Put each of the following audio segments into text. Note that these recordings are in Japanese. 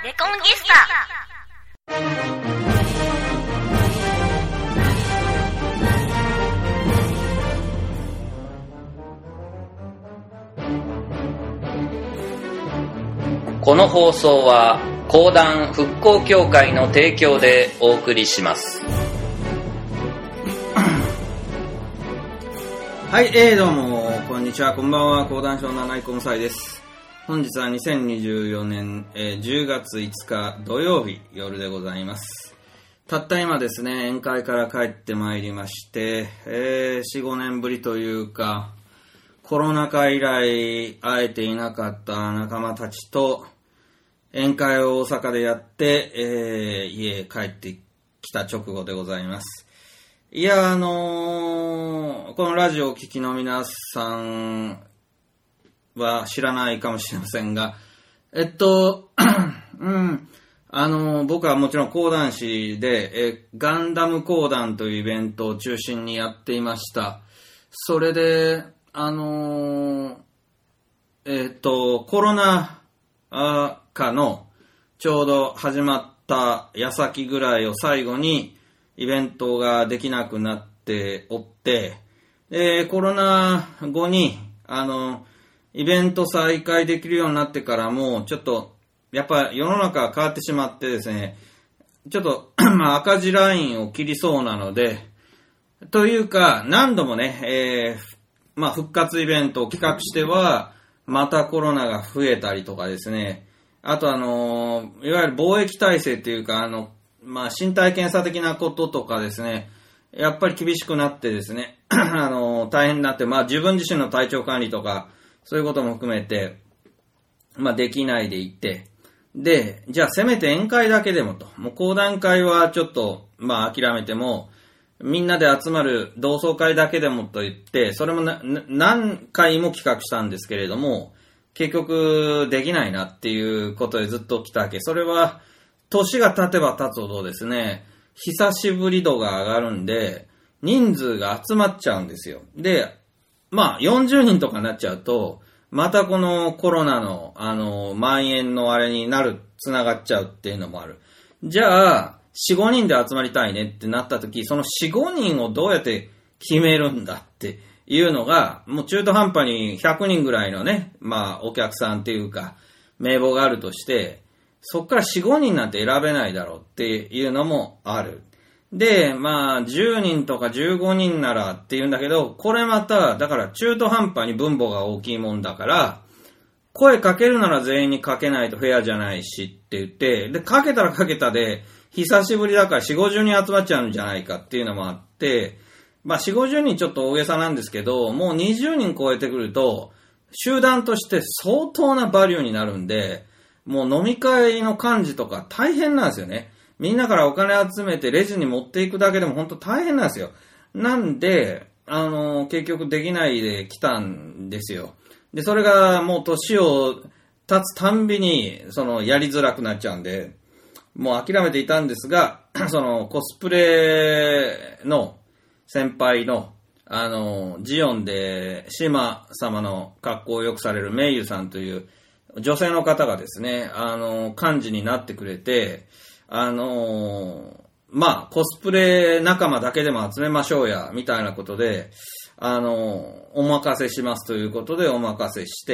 レコンギスタ。 この放送は講談復興協会の提供でお送りします。 はい、どうもこんにちは、こんばんは。講談師の七井小武です。本日は2024年、10月5日土曜日夜でございます。たった今ですね、宴会から帰ってまいりまして、4、5年ぶりというか、コロナ禍以来会えていなかった仲間たちと宴会を大阪でやって、家へ帰ってきた直後でございます。いや、このラジオをお聞きの皆さんは知らないかもしれませんが、僕はもちろん講談師で、ガンダム講談というイベントを中心にやっていました。それで、コロナ禍のちょうど始まった矢先ぐらいを最後にイベントができなくなっておって、コロナ後に、イベント再開できるようになってからも、ちょっと、やっぱ世の中が変わってしまってですね、ちょっと、赤字ラインを切りそうなので、というか、何度もね、復活イベントを企画しては、またコロナが増えたりとかですね、あといわゆる防疫体制っていうか、身体検査的なこととかですね、やっぱり厳しくなってですね、大変になって、自分自身の体調管理とか、そういうことも含めて、できないでいて、で、じゃあせめて宴会だけでもと、もう講談会はちょっと、諦めても、みんなで集まる同窓会だけでもと言って、それも何回も企画したんですけれども、結局できないなっていうことでずっと来たわけ。それは、年が経てば経つほどですね、久しぶり度が上がるんで、人数が集まっちゃうんですよ。で、40人とかになっちゃうと、またこのコロナの、蔓延のあれに繋がっちゃうっていうのもある。じゃあ、4、5人で集まりたいねってなった時、その4、5人をどうやって決めるんだっていうのが、もう中途半端に100人ぐらいのね、お客さんっていうか、名簿があるとして、そっから4、5人なんて選べないだろうっていうのもある。で、10人とか15人ならっていうんだけど、これまた、だから中途半端に分母が大きいもんだから、声かけるなら全員にかけないとフェアじゃないしって言って、で、かけたらかけたで、久しぶりだから4、50人集まっちゃうんじゃないかっていうのもあって、4、50人ちょっと大げさなんですけど、もう20人超えてくると、集団として相当なバリューになるんで、もう飲み会の幹事とか大変なんですよね。みんなからお金集めてレジに持っていくだけでも本当大変なんですよ。なんで、結局できないで来たんですよ。で、それがもう年を経つたんびに、やりづらくなっちゃうんで、もう諦めていたんですが、コスプレの先輩の、ジオンで島様の格好をよくされるメイユさんという女性の方がですね、幹事になってくれて、コスプレ仲間だけでも集めましょうや、みたいなことで、お任せしますということでお任せして、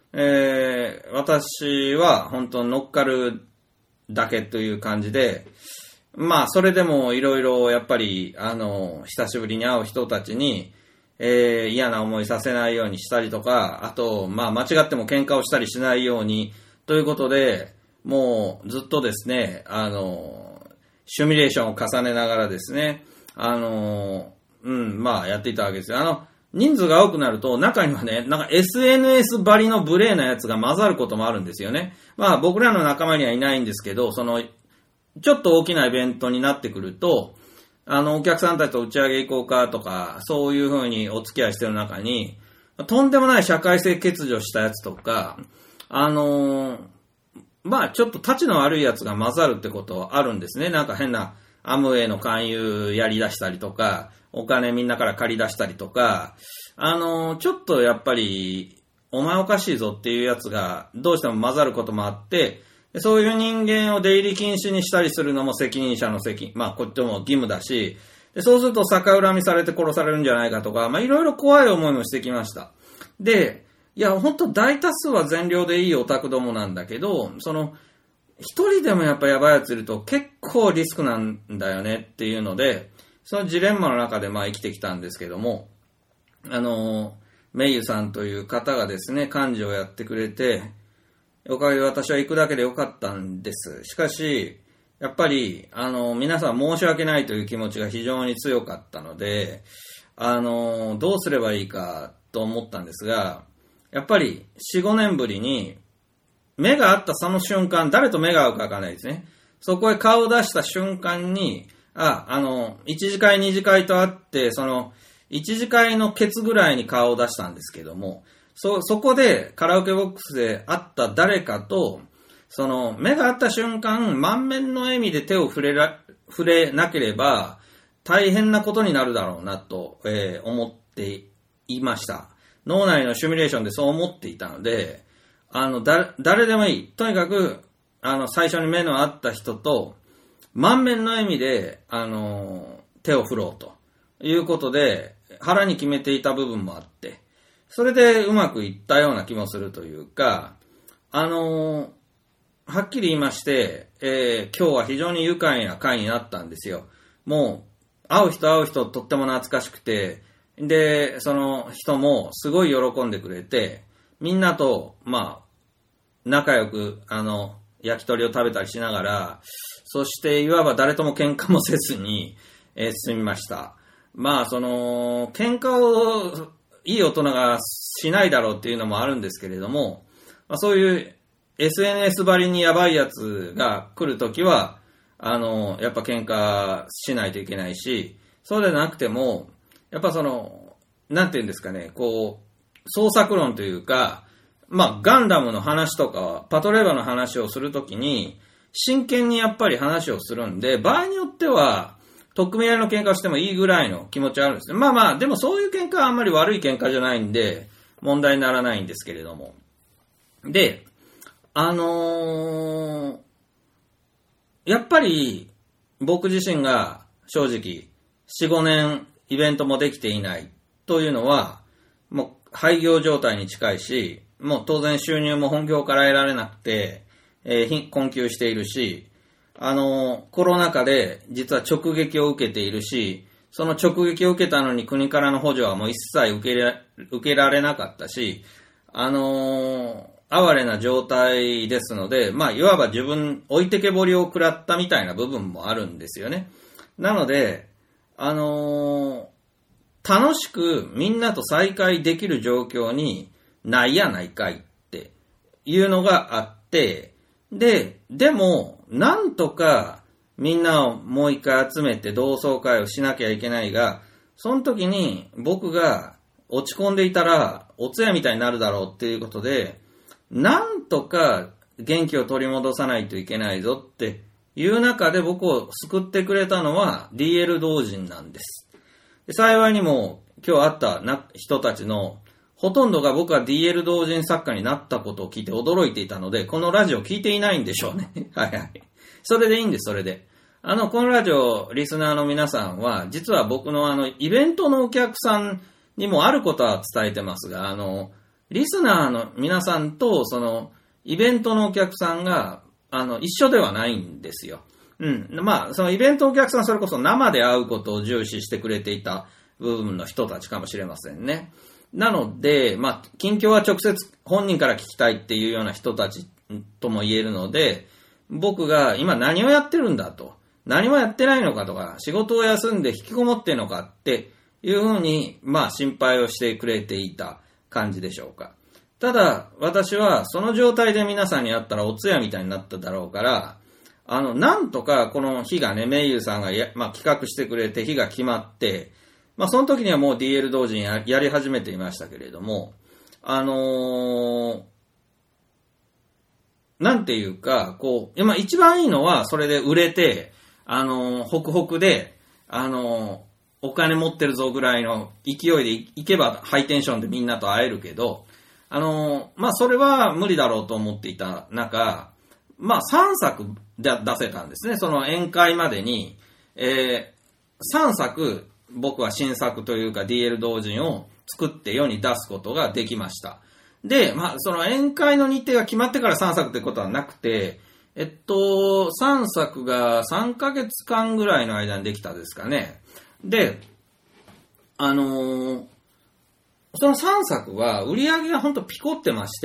私は本当に乗っかるだけという感じで、それでもいろいろやっぱり、久しぶりに会う人たちに、嫌な思いさせないようにしたりとか、あと、間違っても喧嘩をしたりしないように、ということで、もうずっとですね、シミュレーションを重ねながらですね、やっていたわけですよ。人数が多くなると、中にはね、SNS ばりの無礼なやつが混ざることもあるんですよね。僕らの仲間にはいないんですけど、ちょっと大きなイベントになってくると、お客さんたちと打ち上げ行こうかとか、そういう風にお付き合いしてる中に、とんでもない社会性欠如したやつとか、ちょっと立ちの悪いやつが混ざるってことはあるんですね。変なアムウェイの勧誘やり出したりとか、お金みんなから借り出したりとか、ちょっとやっぱり、お前おかしいぞっていうやつがどうしても混ざることもあって、 そういう人間を出入り禁止にしたりするのも責任者のこっちも義務だし、でそうすると逆恨みされて殺されるんじゃないかとか、いろいろ怖い思いもしてきました。で、いや、本当大多数は善良でいいオタクどもなんだけど、一人でもやっぱやばいやついると結構リスクなんだよねっていうので、そのジレンマの中で生きてきたんですけども、メイユさんという方がですね、幹事をやってくれて、おかげで私は行くだけでよかったんです。しかし、やっぱり、皆さん申し訳ないという気持ちが非常に強かったので、どうすればいいかと思ったんですが、やっぱり4、5年ぶりに、目が合ったその瞬間、誰と目が合うかわからないですね。そこへ顔を出した瞬間に、一次会二次会とあって、一次会のケツぐらいに顔を出したんですけども、そこでカラオケボックスで会った誰かと、目が合った瞬間、満面の笑みで手を触れなければ、大変なことになるだろうなと、思っていました。脳内のシミュレーションでそう思っていたので、誰でもいい。とにかく、最初に目の合った人と、満面の笑みで、手を振ろうということで、腹に決めていた部分もあって、それでうまくいったような気もするというか、はっきり言いまして、今日は非常に愉快な会になったんですよ。もう、会う人とっても懐かしくて、で、その人もすごい喜んでくれて、みんなと、仲良く、焼き鳥を食べたりしながら、そしていわば誰とも喧嘩もせずに、済みました。喧嘩をいい大人がしないだろうっていうのもあるんですけれども、そういう SNS ばりにやばいやつが来るときは、やっぱ喧嘩しないといけないし、そうでなくても、やっぱなんていうんですかね、創作論というか、ガンダムの話とか、パトレーバーの話をするときに、真剣にやっぱり話をするんで、場合によっては、取っ組み合いの喧嘩をしてもいいぐらいの気持ちあるんですね。でもそういう喧嘩はあんまり悪い喧嘩じゃないんで、問題にならないんですけれども。で、やっぱり、僕自身が正直、4、5年イベントもできていないというのは、もう廃業状態に近いし、もう当然収入も本業から得られなくて、困窮しているし、コロナ禍で実は直撃を受けているし、その直撃を受けたのに国からの補助はもう一切受けられなかったし、哀れな状態ですので、いわば自分置いてけぼりを食らったみたいな部分もあるんですよね。なので、楽しくみんなと再会できる状況にないやないかいっていうのがあって、でも、なんとかみんなをもう一回集めて同窓会をしなきゃいけないが、その時に僕が落ち込んでいたらお通夜みたいになるだろうっていうことで、なんとか元気を取り戻さないといけないぞっていう中で僕を救ってくれたのは DL 同人なんです。で幸いにも今日会った人たちのほとんどが僕は DL 同人作家になったことを聞いて驚いていたので、このラジオ聞いていないんでしょうね。はいはい。それでいいんです、それで。このラジオ、リスナーの皆さんは、実は僕のイベントのお客さんにもあることは伝えてますが、リスナーの皆さんと、イベントのお客さんが、一緒ではないんですよ。そのイベントのお客さん、それこそ生で会うことを重視してくれていた部分の人たちかもしれませんね。なので、近況は直接本人から聞きたいっていうような人たちとも言えるので、僕が今何をやってるんだと、何もやってないのかとか、仕事を休んで引きこもってんのかっていうふうに、心配をしてくれていた感じでしょうか。ただ、私はその状態で皆さんに会ったらお通夜みたいになっただろうから、なんとかこの日がね、メイユーさんが企画してくれて日が決まって、その時にはもう DL 同人やり始めていましたけれども、なんていうか、今一番いいのはそれで売れて、ホクホクで、お金持ってるぞぐらいの勢いでいけばハイテンションでみんなと会えるけど、それは無理だろうと思っていた中、 まあ3作出せたんですね。その宴会までに、3作僕は新作というか DL 同人を作って世に出すことができました。で、まあその宴会の日程が決まってから3作ってことはなくて、3作が3ヶ月間ぐらいの間にできたですかね。で、その3作は売り上げがほんとピコってまして、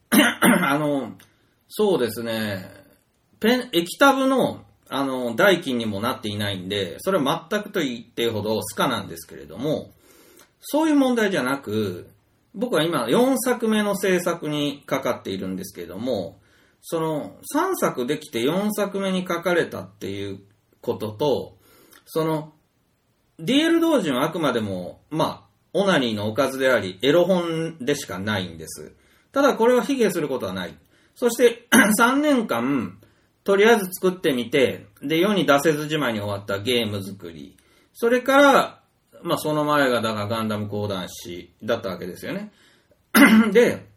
そうですね、液タブの、代金にもなっていないんで、それは全くと言ってほどスカなんですけれども、そういう問題じゃなく、僕は今4作目の制作にかかっているんですけれども、その3作できて4作目に書かれたっていうことと、その DL 同人はあくまでも、まあ、オナニーのおかずであり、エロ本でしかないんです。ただこれは卑下することはない。そして3年間、とりあえず作ってみて、で、世に出せずじまいに終わったゲーム作り。それから、まあ、その前がだからガンダム講談師だったわけですよね。で、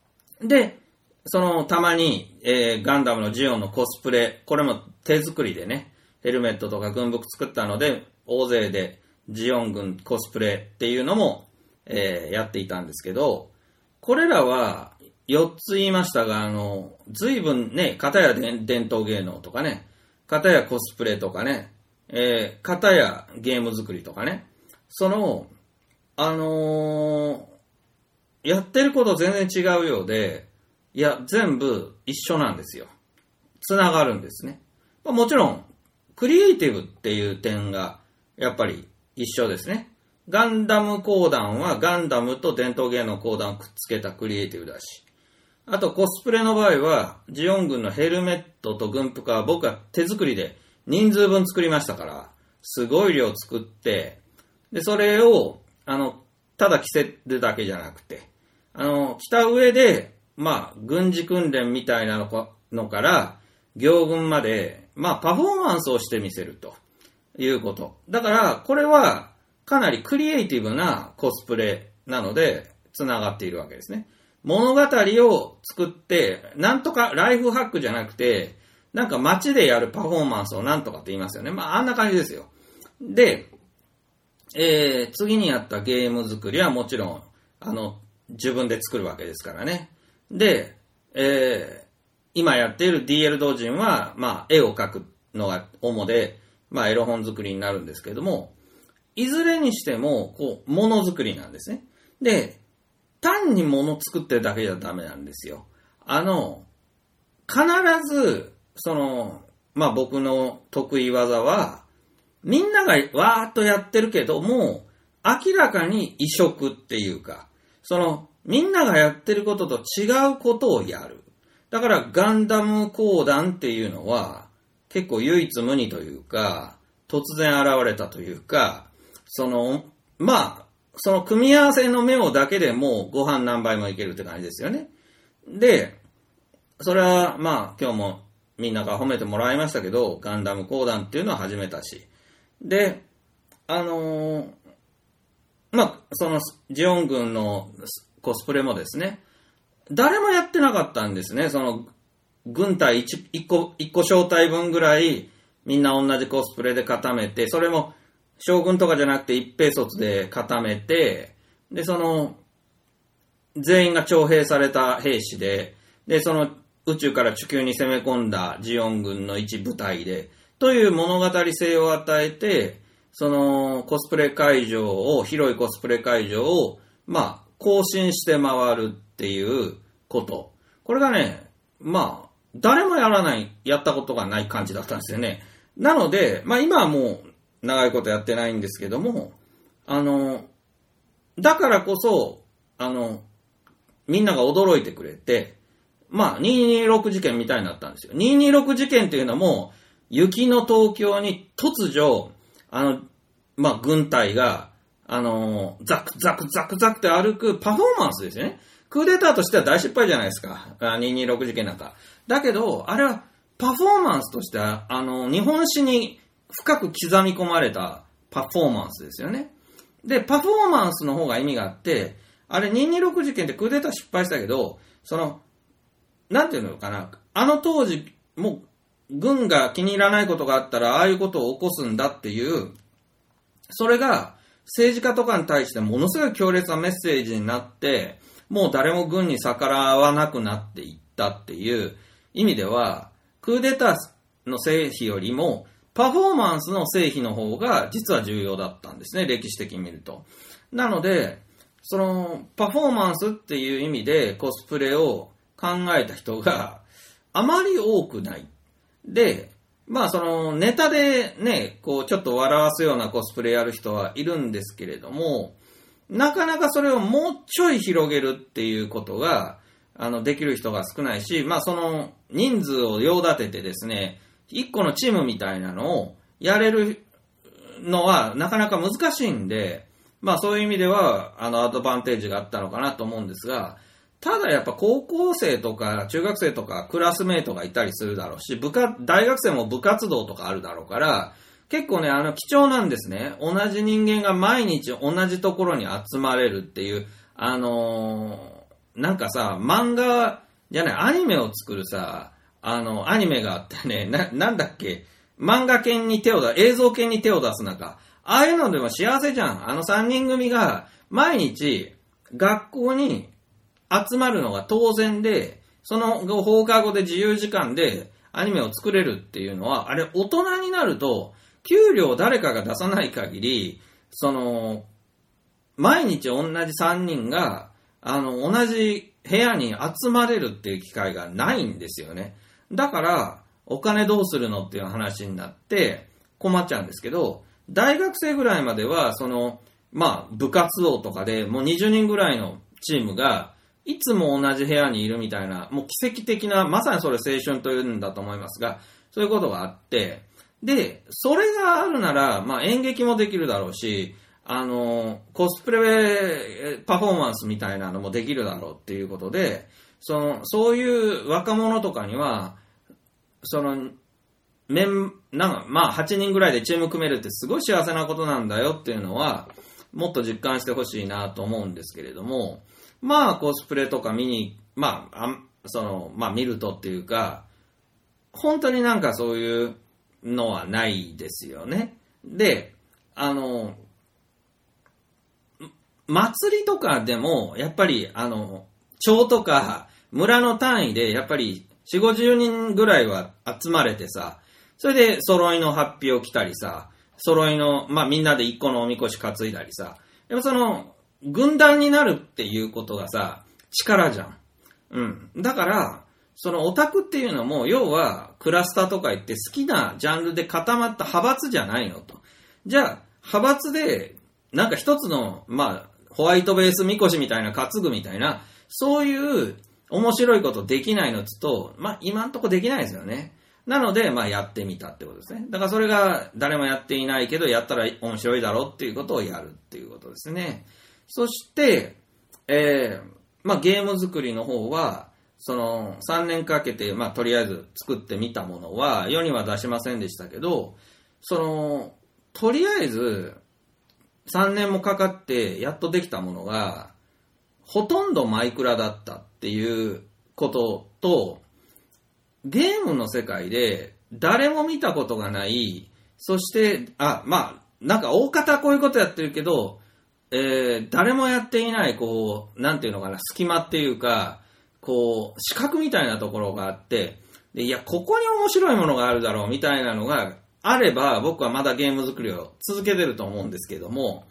たまに、ガンダムのジオンのコスプレ、これも手作りでね、ヘルメットとか軍服作ったので、大勢でジオン軍コスプレっていうのも、やっていたんですけど、これらは4つ言いましたが、随分ね、片や伝統芸能とかね、片やコスプレとかね、片やゲーム作りとかね、やってること全然違うようで、いや、全部一緒なんですよ。つながるんですね。もちろん、クリエイティブっていう点が、やっぱり一緒ですね。ガンダム講談はガンダムと伝統芸能講談をくっつけたクリエイティブだし、あとコスプレの場合は、ジオン軍のヘルメットと軍服は僕は手作りで人数分作りましたから、すごい量作って、で、それを、ただ着せるだけじゃなくて、着た上で、まあ、軍事訓練みたいなのから、行軍まで、まあ、パフォーマンスをしてみせるということ。だから、これは、かなりクリエイティブなコスプレなので、つながっているわけですね。物語を作って、なんとか、ライフハックじゃなくて、なんか街でやるパフォーマンスをなんとかって言いますよね。まあ、あんな感じですよ。で、次にやったゲーム作りはもちろん、自分で作るわけですからね。で、今やっている DL 同人は、まあ、絵を描くのが主で、まあ、エロ本作りになるんですけども、いずれにしても、ものづくりなんですね。で、単にもの作ってるだけじゃダメなんですよ。必ず、まあ、僕の得意技は、みんながわーっとやってるけども、明らかに異色っていうか、みんながやってることと違うことをやる。だからガンダム講談っていうのは結構唯一無二というか、突然現れたというか、まあ、その組み合わせの目をだけでもうご飯何杯もいけるって感じですよね。で、それはまあ今日もみんなから褒めてもらいましたけど、ガンダム講談っていうのは始めたし。で、まあ、ジオン軍のコスプレもですね、誰もやってなかったんですね。軍隊1個小隊分ぐらいみんな同じコスプレで固めて、それも将軍とかじゃなくて一兵卒で固めて、で、全員が徴兵された兵士で、で、宇宙から地球に攻め込んだジオン軍の一部隊で、という物語性を与えて、コスプレ会場を、広いコスプレ会場を、まあ、更新して回るっていうこと。これがね、まあ、誰もやったことがない感じだったんですよね。なので、まあ今はもう長いことやってないんですけども、だからこそ、みんなが驚いてくれて、まあ、226事件みたいになったんですよ。226事件っていうのも、雪の東京に突如、まあ、軍隊が、ザクザクザクザクって歩くパフォーマンスですよね。クーデターとしては大失敗じゃないですか。226事件なんか。だけど、あれはパフォーマンスとしては、日本史に深く刻み込まれたパフォーマンスですよね。で、パフォーマンスの方が意味があって、あれ226事件ってクーデター失敗したけど、なんていうのかな、 あの当時、もう、軍が気に入らないことがあったら、ああいうことを起こすんだっていう、それが政治家とかに対してものすごい強烈なメッセージになって、もう誰も軍に逆らわなくなっていったっていう意味では、クーデターの成否よりも、パフォーマンスの成否の方が実は重要だったんですね、歴史的に見ると。なので、そのパフォーマンスっていう意味でコスプレを考えた人があまり多くない。で、まあそのネタでね、こうちょっと笑わすようなコスプレやる人はいるんですけれども、なかなかそれをもうちょい広げるっていうことが、できる人が少ないし、まあその人数を用立ててですね、一個のチームみたいなのをやれるのはなかなか難しいんで、まあそういう意味では、アドバンテージがあったのかなと思うんですが、ただやっぱ高校生とか中学生とかクラスメートがいたりするだろうし、大学生も部活動とかあるだろうから、結構ね、貴重なんですね。同じ人間が毎日同じところに集まれるっていう、なんかさ、漫画じゃない、アニメを作るさ、アニメがあってね、なんだっけ、漫画犬に映像犬に手を出す中、ああいうのでも幸せじゃん。3人組が毎日学校に集まるのが当然で、その放課後で自由時間でアニメを作れるっていうのは、あれ大人になると、給料誰かが出さない限り、毎日同じ3人が、同じ部屋に集まれるっていう機会がないんですよね。だから、お金どうするのっていう話になって困っちゃうんですけど、大学生ぐらいまでは、まあ、部活動とかでもう20人ぐらいのチームが、いつも同じ部屋にいるみたいな、もう奇跡的な、まさにそれ青春というんだと思いますが、そういうことがあって、で、それがあるなら、まあ演劇もできるだろうし、コスプレパフォーマンスみたいなのもできるだろうっていうことで、そういう若者とかには、まあ8人ぐらいでチーム組めるってすごい幸せなことなんだよっていうのは、もっと実感してほしいなと思うんですけれども、まあコスプレとか見るとっていうか、本当になんかそういうのはないですよね。で、祭りとかでも、やっぱり、町とか村の単位で、やっぱり4、50人ぐらいは集まれてさ、それで揃いの発表を着たりさ、揃いの、まあみんなで一個のおみこし担いだりさ、やっぱ軍団になるっていうことがさ、力じゃん。うん。だから、オタクっていうのも、要は、クラスターとか言って好きなジャンルで固まった派閥じゃないのと。じゃあ、派閥で、なんか一つの、まあ、ホワイトベースみこしみたいな担ぐみたいな、そういう面白いことできないのと、まあ、今んとこできないですよね。なので、まあ、やってみたってことですね。だからそれが誰もやっていないけど、やったら面白いだろうっていうことをやるっていうことですね。そして、まあ、ゲーム作りの方は、3年かけて、まあ、とりあえず作ってみたものは、世には出しませんでしたけど、とりあえず、3年もかかってやっとできたものが、ほとんどマイクラだったっていうことと、ゲームの世界で誰も見たことがない、そして、まあ、なんか大方こういうことやってるけど、誰もやっていない、なんていうのかな、隙間っていうか、四角みたいなところがあって、で、いや、ここに面白いものがあるだろうみたいなのがあれば、僕はまだゲーム作りを続けてると思うんですけども、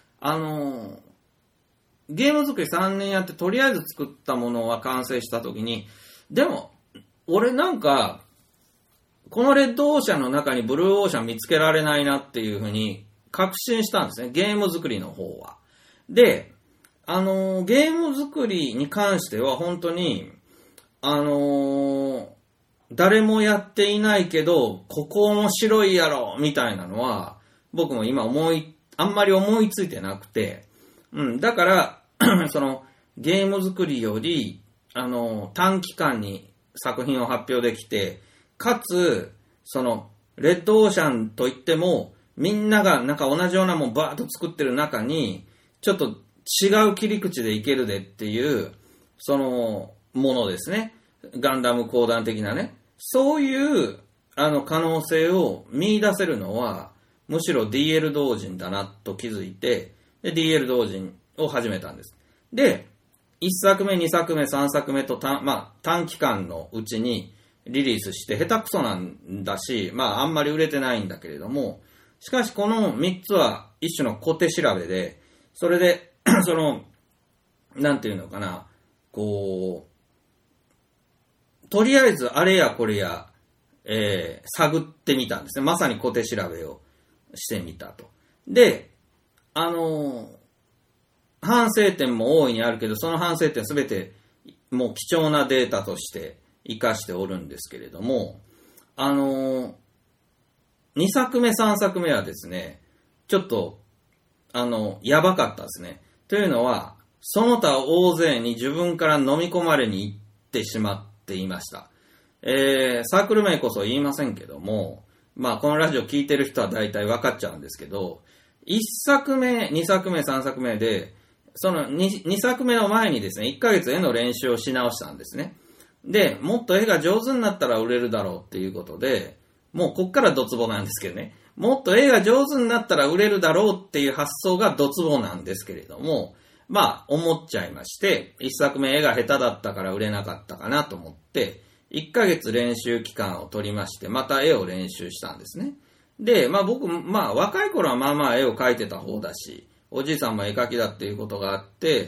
ゲーム作り3年やってとりあえず作ったものは完成した時に、でも、俺なんか、このレッドオーシャンの中にブルーオーシャン見つけられないなっていうふうに確信したんですね。ゲーム作りの方は。で、ゲーム作りに関しては本当に、誰もやっていないけど、ここ面白いやろみたいなのは、僕も今あんまり思いついてなくて、だから、ゲーム作りより、短期間に作品を発表できて、かつ、レッドオーシャンといっても、みんながなんか同じようなもんバーッと作ってる中に、ちょっと違う切り口でいけるでっていう、ものですね。 ガンダム講談的なね、そういう可能性を見出せるのはむしろ DL 同人だなと気づいて、で DL 同人を始めたんです。で1作目2作目3作目と短期間のうちにリリースして下手くそなんだし、あんまり売れてないんだけれども、しかしこの3つは一種の小手調べで、それでなんていうのかな、とりあえずあれやこれや、探ってみたんですね。まさに小手調べをしてみたと。で、反省点も大いにあるけど、その反省点すべてもう貴重なデータとして活かしておるんですけれども、2作目3作目はですね、ちょっとやばかったですね。というのは、その他大勢に自分から飲み込まれに行ってしまっていました。サークル名こそ言いませんけども、このラジオ聞いてる人は大体分かっちゃうんですけど、1作目、2作目、3作目で、その 2作目の前にですね、1ヶ月絵の練習をし直したんですね。で、もっと絵が上手になったら売れるだろうっていうことで、もうこっからドツボなんですけどね、もっと絵が上手になったら売れるだろうっていう発想がドツボなんですけれども、思っちゃいまして、1作目絵が下手だったから売れなかったかなと思って、1ヶ月練習期間を取りまして、また絵を練習したんですね。で、僕、若い頃は絵を描いてた方だし、おじいさんも絵描きだっていうことがあって、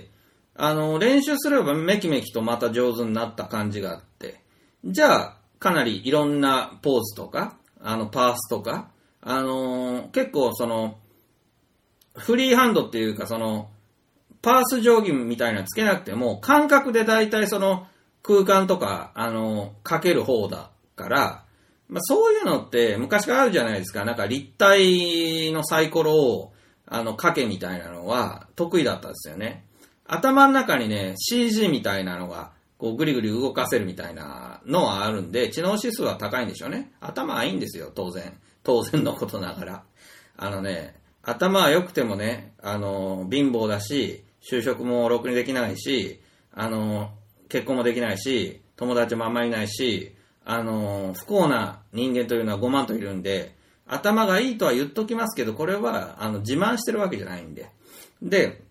練習すればめきめきとまた上手になった感じがあって、じゃあ、かなりいろんなポーズとか、パースとか、結構フリーハンドっていうかパース定規みたいなのつけなくても、感覚で大体空間とか、描ける方だから、そういうのって昔からあるじゃないですか。なんか立体のサイコロを、描けみたいなのは得意だったんですよね。頭の中にね、CG みたいなのが、ぐりぐり動かせるみたいなのはあるんで、知能指数は高いんでしょうね。頭はいいんですよ、当然のことながら。頭は良くてもね、貧乏だし、就職もろくにできないし、結婚もできないし、友達もあんまりいないし、不幸な人間というのは5万といるんで、頭がいいとは言っときますけど、これは自慢してるわけじゃないんで。で、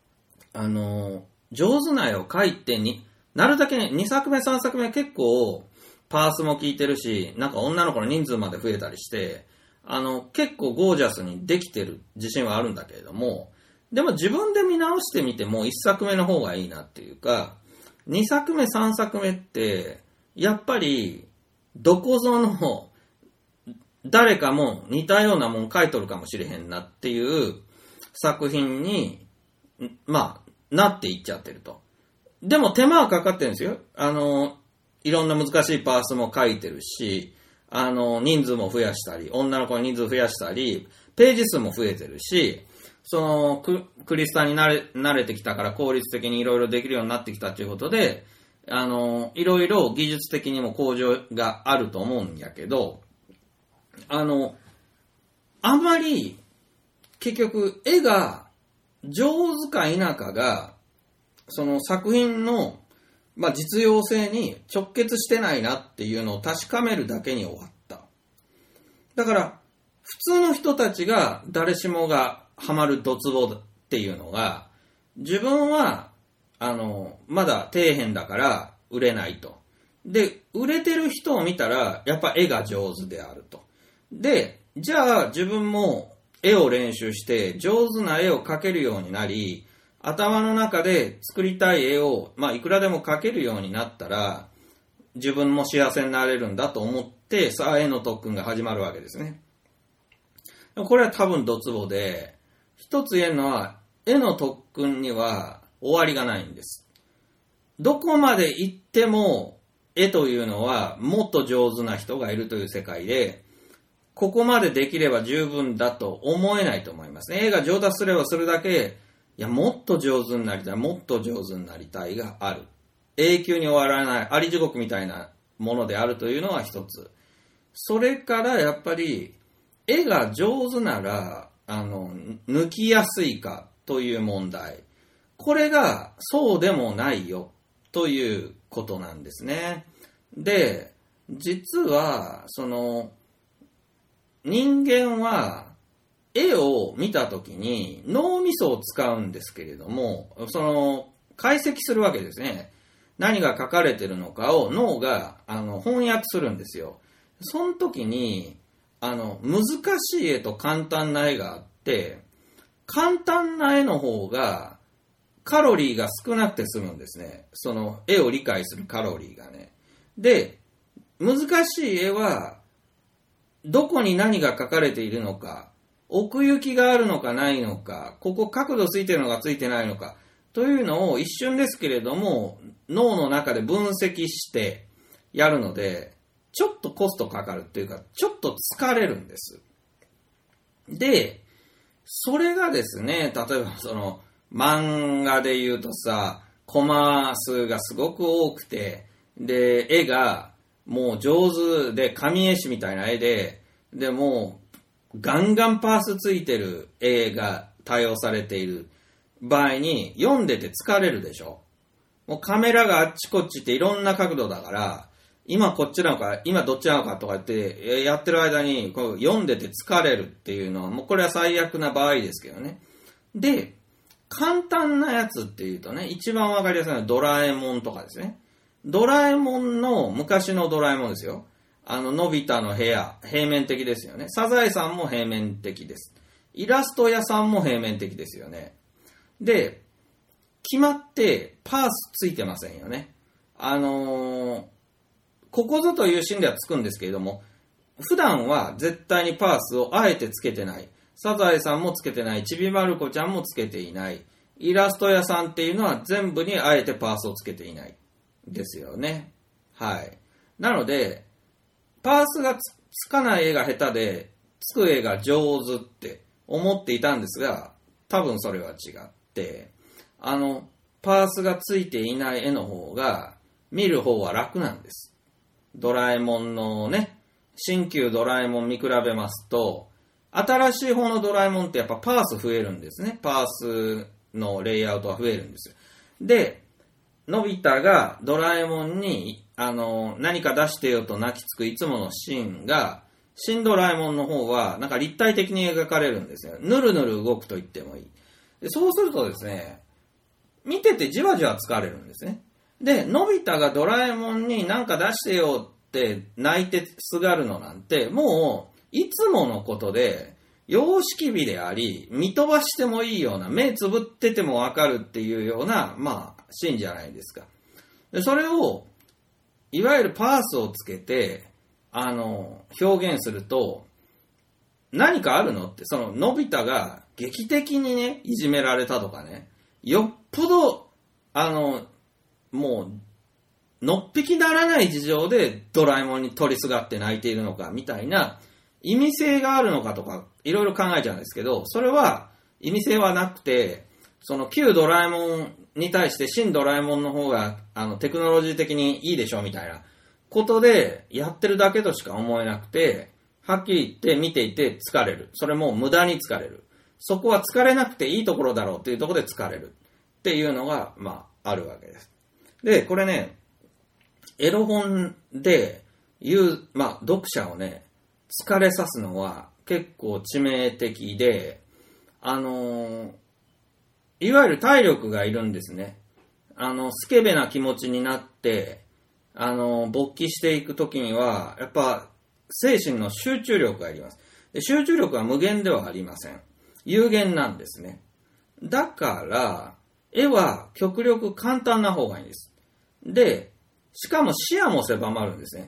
上手な絵を描いてなるだけね、2作目3作目結構パースも効いてるし、なんか女の子の人数まで増えたりして、結構ゴージャスにできてる自信はあるんだけれども、でも自分で見直してみても1作目の方がいいなっていうか、2作目3作目ってやっぱりどこぞの誰かも似たようなもん書いとるかもしれへんなっていう作品になっていっちゃってると。でも手間はかかってるんですよ。いろんな難しいパースも書いてるし、人数も増やしたり、女の子の人数増やしたり、ページ数も増えてるし、クリスタに慣れてきたから効率的にいろいろできるようになってきたということで、いろいろ技術的にも向上があると思うんやけど、あんまり結局絵が上手か否かが作品の実用性に直結してないなっていうのを確かめるだけに終わった。だから普通の人たちが誰しもがハマるドツボっていうのが、自分はまだ底辺だから売れないと。で、売れてる人を見たらやっぱ絵が上手であると。で、じゃあ自分も絵を練習して上手な絵を描けるようになり、頭の中で作りたい絵をいくらでも描けるようになったら自分も幸せになれるんだと思って、さあ絵の特訓が始まるわけですね。これは多分ドツボで、一つ言えるのは絵の特訓には終わりがないんです。どこまで行っても絵というのはもっと上手な人がいるという世界で、ここまでできれば十分だと思えないと思いますね。絵が上達すればするだけ、もっと上手になりたい、もっと上手になりたいがある。永久に終わらない、あり地獄みたいなものであるというのは一つ。それからやっぱり、絵が上手なら、抜きやすいかという問題。これがそうでもないよということなんですね。 で、実は、人間は絵を見たときに脳みそを使うんですけれども、解析するわけですね。何が書かれてるのかを脳が翻訳するんですよ。その時に難しい絵と簡単な絵があって、簡単な絵の方がカロリーが少なくて済むんですね。その絵を理解するカロリーがね。で、難しい絵はどこに何が書かれているのか、奥行きがあるのかないのか、ここ角度ついてるのかついてないのかというのを一瞬ですけれども脳の中で分析してやるので、ちょっとコストかかるっていうか、ちょっと疲れるんです。で、それがですね、例えば漫画で言うとさ、コマ数がすごく多くて、で、絵がもう上手で、紙絵師みたいな絵で、で、もうガンガンパースついてる絵が多用されている場合に読んでて疲れるでしょ。もうカメラがあっちこっちっていろんな角度だから、今こっちなのか、今どっちなのかとか言ってやってる間にこう読んでて疲れるっていうのは、もうこれは最悪な場合ですけどね。で、簡単なやつっていうとね、一番わかりやすいのはドラえもんとかですね。ドラえもんの、昔のドラえもんですよ。のび太の部屋、平面的ですよね。サザエさんも平面的です。イラスト屋さんも平面的ですよね。で、決まってパースついてませんよね。ここぞというシーンではつくんですけれども、普段は絶対にパースをあえてつけてない。サザエさんもつけてない。ちびまる子ちゃんもつけていない。イラスト屋さんっていうのは全部にあえてパースをつけていない。ですよね。はい。なので、パースがつかない絵が下手で、つく絵が上手って思っていたんですが、多分それは違って、パースがついていない絵の方が、見る方は楽なんです。ドラえもんのね、新旧ドラえもん見比べますと、新しい方のドラえもんってやっぱパース増えるんですね。パースのレイアウトは増えるんですよ。で、のび太がドラえもんに何か出してよと泣きつくいつものシーンが、新ドラえもんの方はなんか立体的に描かれるんですよ。ぬるぬる動くと言ってもいい。で、そうするとですね、見ててじわじわ疲れるんですね。で、のび太がドラえもんに何か出してよって泣いてすがるのなんて、もういつものことで、様式美であり、見飛ばしてもいいような、目つぶっててもわかるっていうような、シーンじゃないですか。で、それを、いわゆるパースをつけて、表現すると、何かあるのって、のび太が劇的にね、いじめられたとかね、よっぽど、もう、のっぴきならない事情でドラえもんに取りすがって泣いているのか、みたいな、意味性があるのかとか、いろいろ考えちゃうんですけど、それは意味性はなくて、旧ドラえもんに対して新ドラえもんの方が、テクノロジー的にいいでしょ、みたいなことでやってるだけとしか思えなくて、はっきり言って見ていて疲れる。それも無駄に疲れる。そこは疲れなくていいところだろうっていうところで疲れる。っていうのが、あるわけです。で、これね、エロ本で読者をね、疲れさすのは結構致命的で、いわゆる体力がいるんですね。スケベな気持ちになって、勃起していくときには、やっぱ、精神の集中力がいります。で、集中力は無限ではありません。有限なんですね。だから、絵は極力簡単な方がいいんです。で、しかも視野も狭まるんですね。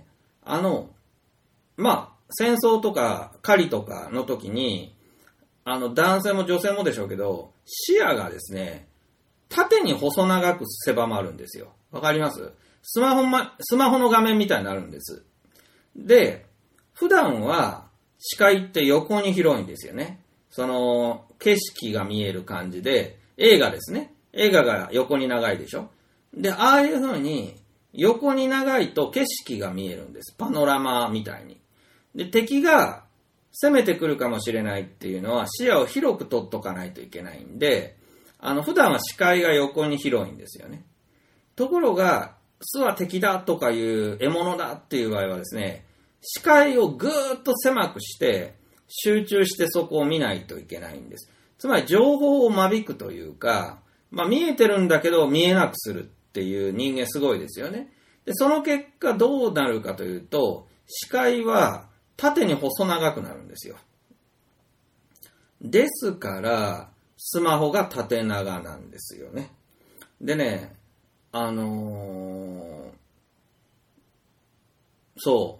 戦争とか狩りとかの時に、男性も女性もでしょうけど、視野がですね、縦に細長く狭まるんですよ。わかります？スマホの画面みたいになるんです。で、普段は視界って横に広いんですよね。景色が見える感じで、映画ですね。映画が横に長いでしょ。で、ああいう風に横に長いと景色が見えるんです。パノラマみたいに。で、敵が攻めてくるかもしれないっていうのは視野を広く取っとかないといけないんで、普段は視界が横に広いんですよね。ところが、 巣は敵だとかいう獲物だっていう場合はですね、視界をぐーっと狭くして集中してそこを見ないといけないんです。つまり情報を間引くというか、見えてるんだけど見えなくするっていう人間すごいですよね。で、その結果どうなるかというと、視界は縦に細長くなるんですよ。ですから、スマホが縦長なんですよね。でね、そう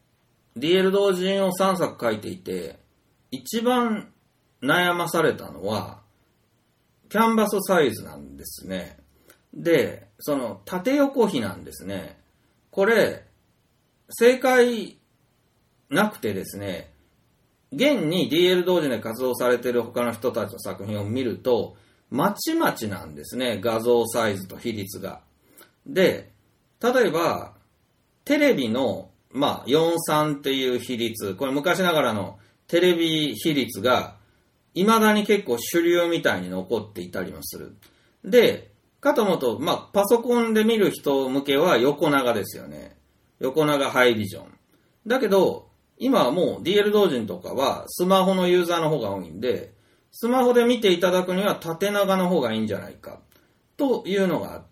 。DL 同人を3作書いていて、一番悩まされたのは、キャンバスサイズなんですね。で、その縦横比なんですね。これ、正解なくてですね、現に DL 同人で活動されている他の人たちの作品を見ると、まちまちなんですね、画像サイズと比率が。で、例えば、テレビの、43っていう比率、これ昔ながらのテレビ比率が、未だに結構主流みたいに残っていたりもする。で、かと思うと、パソコンで見る人向けは横長ですよね。横長ハイビジョン。だけど、今はもう DL 同人とかはスマホのユーザーの方が多いんで、スマホで見ていただくには縦長の方がいいんじゃないかというのがあって、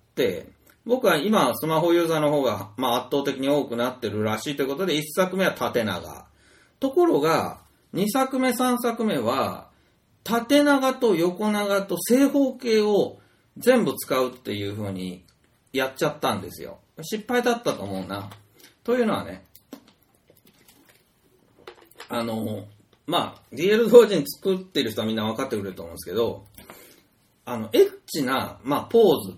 僕は今スマホユーザーの方が圧倒的に多くなってるらしいということで、1作目は縦長。ところが、2作目、3作目は、縦長と横長と正方形を全部使うっていう風にやっちゃったんですよ。失敗だったと思うな。というのはね、DL 同人作ってる人はみんな分かってくれると思うんですけど、エッチな、ポーズって、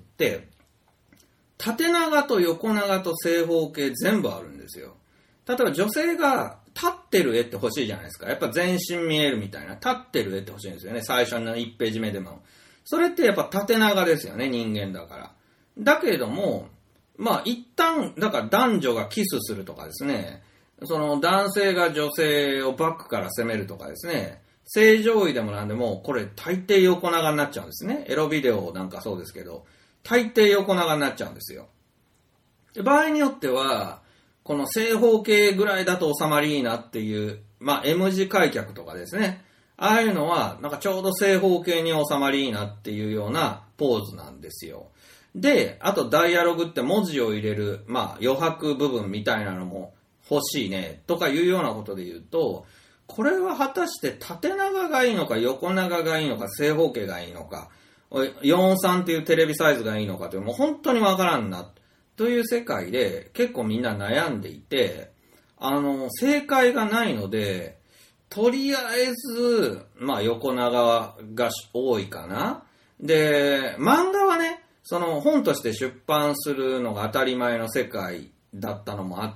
縦長と横長と正方形全部あるんですよ。例えば女性が立ってる絵って欲しいじゃないですか。やっぱ全身見えるみたいな。立ってる絵って欲しいんですよね。最初の1ページ目でも。それってやっぱ縦長ですよね。人間だから。だけれども、一旦、だから男女がキスするとかですね。その男性が女性をバックから攻めるとかですね。正常位でもなんでも、これ大抵横長になっちゃうんですね。エロビデオなんかそうですけど、大抵横長になっちゃうんですよ。で、場合によっては、この正方形ぐらいだと収まりいいなっていう、M 字開脚とかですね。ああいうのは、なんかちょうど正方形に収まりいいなっていうようなポーズなんですよ。で、あとダイアログって文字を入れる、余白部分みたいなのも欲しいね、とかいうようなことで言うと、これは果たして縦長がいいのか、横長がいいのか、正方形がいいのか、43っていうテレビサイズがいいのかという、もう本当にわからんな、という世界で結構みんな悩んでいて、正解がないので、とりあえず、横長が多いかな。で、漫画はね、その本として出版するのが当たり前の世界だったのもあって、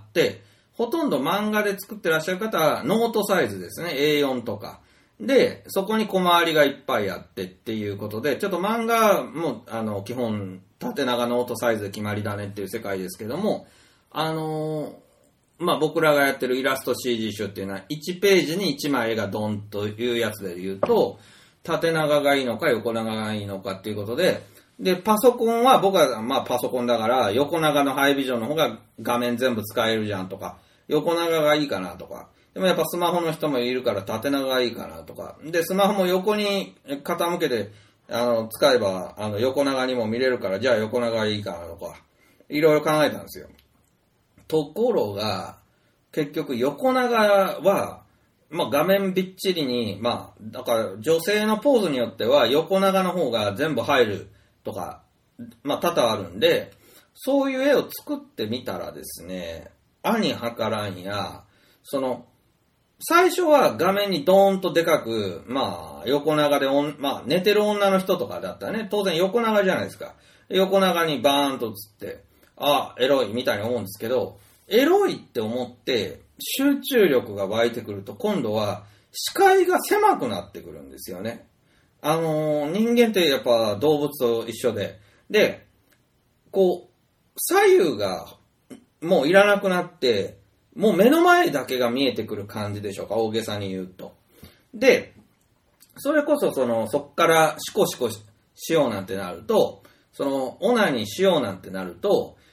ほとんど漫画で作ってらっしゃる方はノートサイズですね、A4 とか。で、そこに小回りがいっぱいあってっていうことで、ちょっと漫画も基本縦長ノートサイズで決まりだねっていう世界ですけども、僕らがやってるイラスト CG 集っていうのは1ページに1枚絵がドンというやつで言うと、縦長がいいのか横長がいいのかっていうことで、で、パソコンは僕はパソコンだから横長のハイビジョンの方が画面全部使えるじゃんとか、横長がいいかなとか、でもやっぱスマホの人もいるから縦長がいいかなとか、で、スマホも横に傾けて使えば横長にも見れるから、じゃあ横長がいいかなとか、いろいろ考えたんですよ。ところが、結局横長は、画面びっちりに、だから女性のポーズによっては横長の方が全部入るとか、多々あるんで、そういう絵を作ってみたらですね、兄はからんや、最初は画面にドーンとでかく、横長で寝てる女の人とかだったらね、当然横長じゃないですか。横長にバーンと映って、エロいみたいに思うんですけど、エロいって思って集中力が湧いてくると今度は視界が狭くなってくるんですよね。人間ってやっぱ動物と一緒で、左右がもういらなくなって、もう目の前だけが見えてくる感じでしょうか、大げさに言うと。で、それこそそっからシコシコしようなんてなると、オナニーしようなんてなると、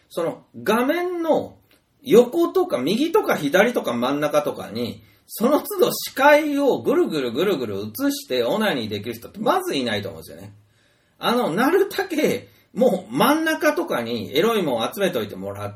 その画面の横とか右とか左とか真ん中とかに、その都度視界をぐるぐる映してオナニーできる人ってまずいないと思うんですよね。なるだけ、もう真ん中とかにエロいもん集めといてもらって、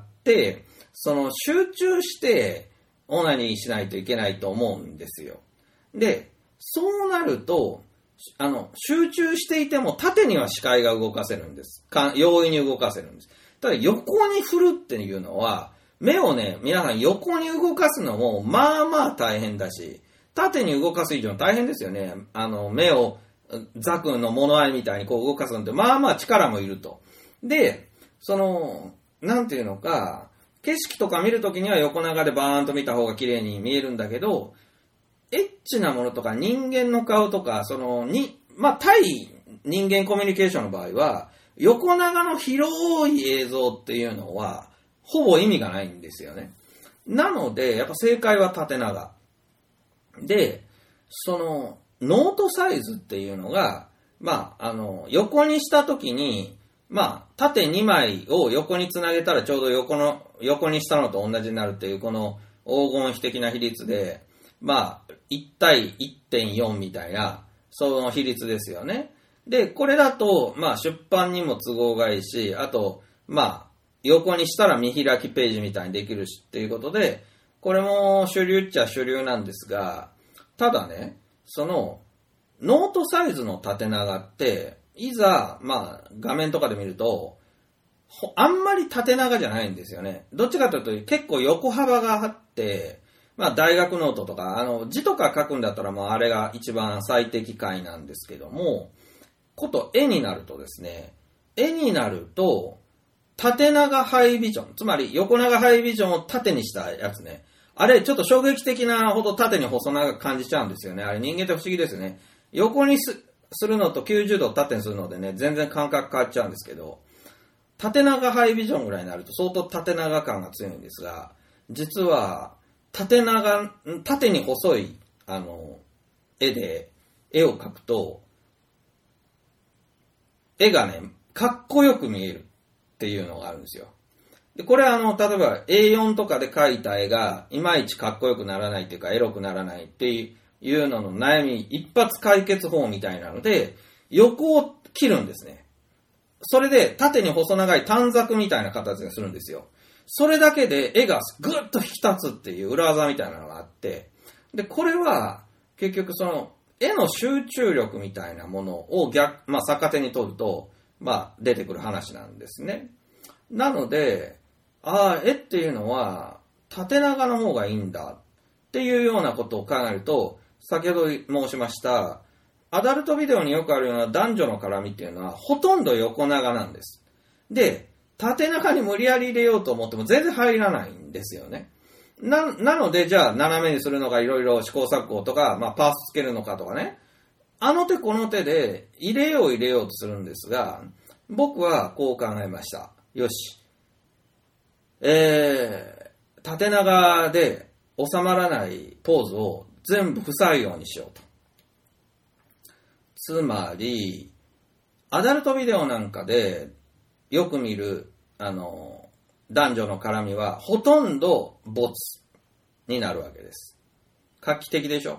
その集中してオナニーしないといけないと思うんですよ。で、そうなると、集中していても縦には視界が動かせるんです。容易に動かせるんです。ただ横に振るっていうのは、目をね、皆さん横に動かすのも、まあまあ大変だし、縦に動かす以上大変ですよね。目をザクの物合いみたいにこう動かすのって、まあまあ力もいると。で、なんていうのか、景色とか見るときには横長でバーンと見た方が綺麗に見えるんだけど、エッチなものとか人間の顔とか、対人間コミュニケーションの場合は、横長の広い映像っていうのは、ほぼ意味がないんですよね。なので、やっぱ正解は縦長。で、ノートサイズっていうのが、横にしたときに、縦2枚を横につなげたらちょうど横にしたのと同じになるっていう、この黄金比的な比率で、1対 1.4 みたいな、その比率ですよね。で、これだと、出版にも都合がいいし、あと、横にしたら見開きページみたいにできるしっていうことで、これも主流っちゃ主流なんですが、ただね、ノートサイズの縦長って、いざ、画面とかで見ると、あんまり縦長じゃないんですよね。どっちかというと結構横幅があって、大学ノートとか、字とか書くんだったらあれが一番最適解なんですけども、絵になるとですね、縦長ハイビジョン、つまり横長ハイビジョンを縦にしたやつね。あれ、ちょっと衝撃的なほど縦に細長く感じちゃうんですよね。あれ人間って不思議ですね。横にするのと90度縦にするのでね、全然感覚変わっちゃうんですけど、縦長ハイビジョンぐらいになると相当縦長感が強いんですが、実は縦に細い、絵を描くと、絵がね、かっこよく見えるっていうのがあるんですよ。で、これ例えば A4 とかで描いた絵がいまいちかっこよくならないっていうかエロくならないっていうのの悩み一発解決法みたいなので、横を切るんですね。それで縦に細長い短冊みたいな形がするんですよ。それだけで絵がぐっと引き立つっていう裏技みたいなのがあって、で、これは結局絵の集中力みたいなものを逆手に取ると、出てくる話なんですね。なので、絵っていうのは縦長の方がいいんだっていうようなことを考えると、先ほど申しました、アダルトビデオによくあるような男女の絡みっていうのはほとんど横長なんです。で、縦長に無理やり入れようと思っても全然入らないんですよね。なので、じゃあ斜めにするのがいろいろ試行錯誤とか、パースつけるのかとかね。あの手この手で入れようとするんですが、僕はこう考えました。よし。縦長で収まらないポーズを全部不採用にしようと。つまり、アダルトビデオなんかでよく見る、男女の絡みはほとんどボツになるわけです。画期的でしょ。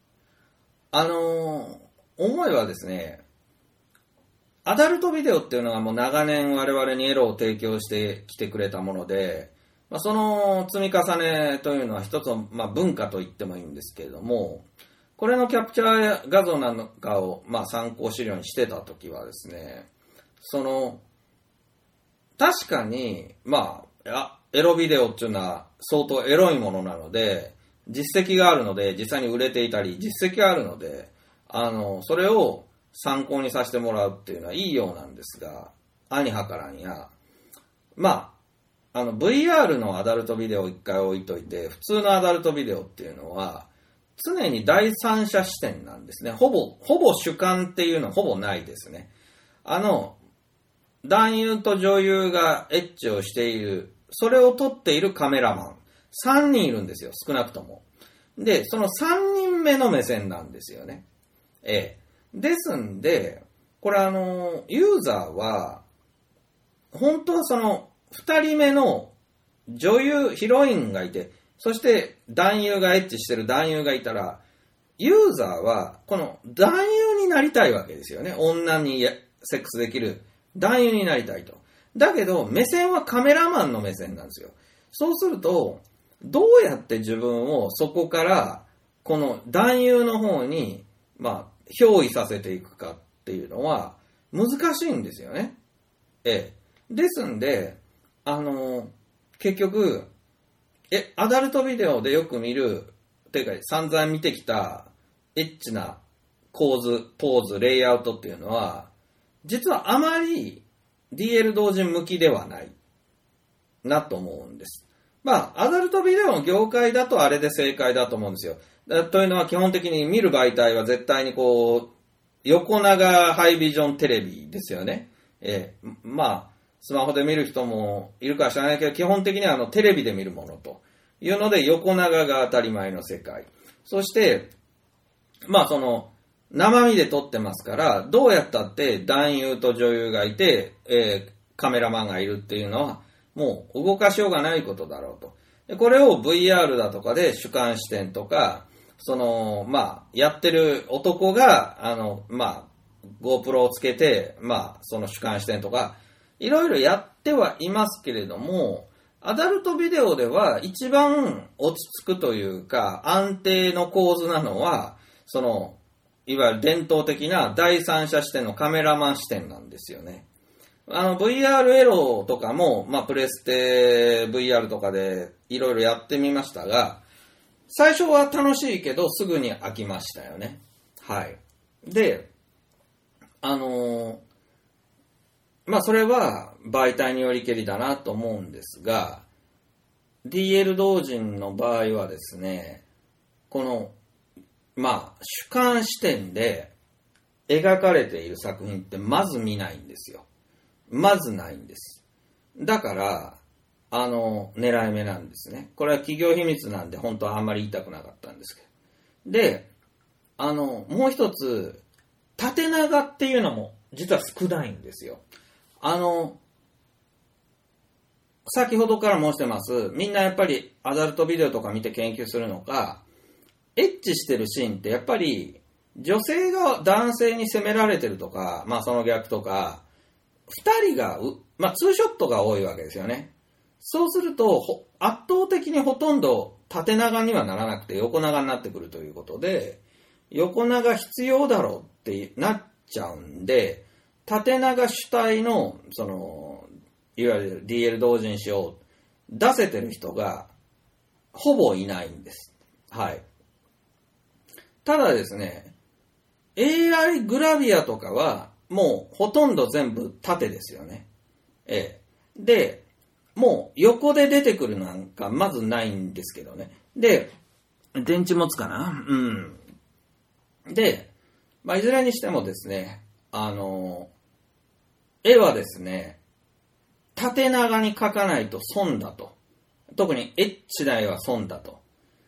思えばですね、アダルトビデオっていうのはもう長年我々にエロを提供してきてくれたもので、その積み重ねというのは一つの、文化と言ってもいいんですけれども、これのキャプチャー画像なんかを、参考資料にしてたときはですね、確かに、エロビデオっていうのは相当エロいものなので、実績があるので、実際に売れていたり、実績があるので、それを参考にさせてもらうっていうのはいいようなんですが、兄はからには、VR のアダルトビデオを一回置いといて、普通のアダルトビデオっていうのは、常に第三者視点なんですね。ほぼ主観っていうのはほぼないですね。男優と女優がエッチをしている、それを撮っているカメラマン、3人いるんですよ、少なくとも。で、その3人目の目線なんですよね。ですんで、これユーザーは、本当は二人目の女優、ヒロインがいて、そして男優がエッチしてる男優がいたら、ユーザーはこの男優になりたいわけですよね。女にセックスできる男優になりたいと。だけど目線はカメラマンの目線なんですよ。そうすると、どうやって自分をそこからこの男優の方に憑依させていくかっていうのは難しいんですよね。ですんで、結局、アダルトビデオでよく見る、ていうか散々見てきたエッチな構図、ポーズ、レイアウトっていうのは、実はあまり DL 同人向きではないなと思うんです。アダルトビデオの業界だとあれで正解だと思うんですよ。というのは基本的に見る媒体は絶対に横長ハイビジョンテレビですよね。スマホで見る人もいるか知らないけど、基本的にはテレビで見るものというので、横長が当たり前の世界。そして、生身で撮ってますから、どうやったって男優と女優がいて、カメラマンがいるっていうのは、もう動かしようがないことだろうと。でこれを VR だとかで主観視点とか、やってる男が、GoPro をつけて、その主観視点とか、いろいろやってはいますけれども、アダルトビデオでは一番落ち着くというか、安定の構図なのは、いわゆる伝統的な第三者視点のカメラマン視点なんですよね。VR エロとかも、プレステ VR とかでいろいろやってみましたが、最初は楽しいけどすぐに飽きましたよね。はい。で、それは媒体によりけりだなと思うんですが、DL 同人の場合はですね、この、主観視点で描かれている作品ってまず見ないんですよ。まずないんです。だから、狙い目なんですね。これは企業秘密なんで本当はあんまり言いたくなかったんですけど。で、もう一つ、縦長っていうのも実は少ないんですよ。先ほどから申してます。みんなやっぱりアダルトビデオとか見て研究するのか、エッチしてるシーンってやっぱり女性が男性に責められてるとか、その逆とか、二人が、ツーショットが多いわけですよね。そうすると、圧倒的にほとんど縦長にはならなくて横長になってくるということで、横長必要だろうってなっちゃうんで、縦長主体の、いわゆる DL 同人誌を出せてる人が、ほぼいないんです。はい。ただですね、AI グラビアとかは、もうほとんど全部縦ですよね。で、もう横で出てくるなんかまずないんですけどね。で、電池持つかな？で、いずれにしてもですね、絵はですね、縦長に描かないと損だと。特にエッチな絵は損だと。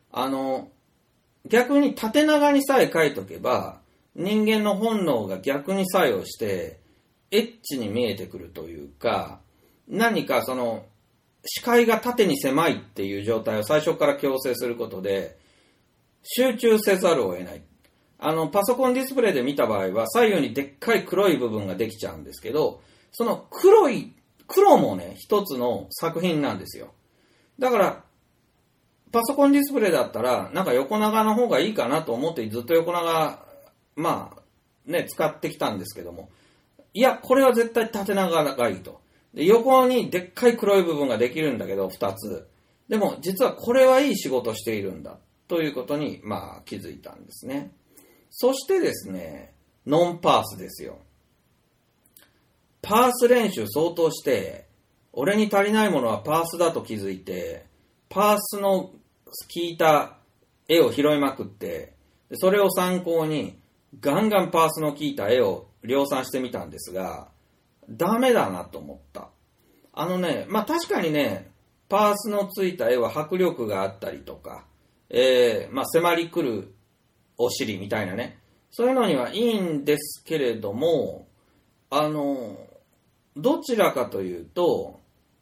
逆に縦長にさえ描いとけば、人間の本能が逆に作用して、エッチに見えてくるというか、何か視界が縦に狭いっていう状態を最初から強制することで、集中せざるを得ない。パソコンディスプレイで見た場合は、左右にでっかい黒い部分ができちゃうんですけど、その黒もね、一つの作品なんですよ。だから、パソコンディスプレイだったら、なんか横長の方がいいかなと思ってずっと横長、使ってきたんですけども、いや、これは絶対縦長がいいと。で、横にでっかい黒い部分ができるんだけど、2つ。でも、実はこれはいい仕事しているんだ。ということに、気づいたんですね。そしてですね、ノンパースですよ。パース練習相当して、俺に足りないものはパースだと気づいて、パースの効いた絵を拾いまくって、それを参考にガンガンパースの効いた絵を量産してみたんですが、ダメだなと思った。確かにね、パースのついた絵は迫力があったりとか、迫り来るお尻みたいなね、そういうのにはいいんですけれども、どちらかというと、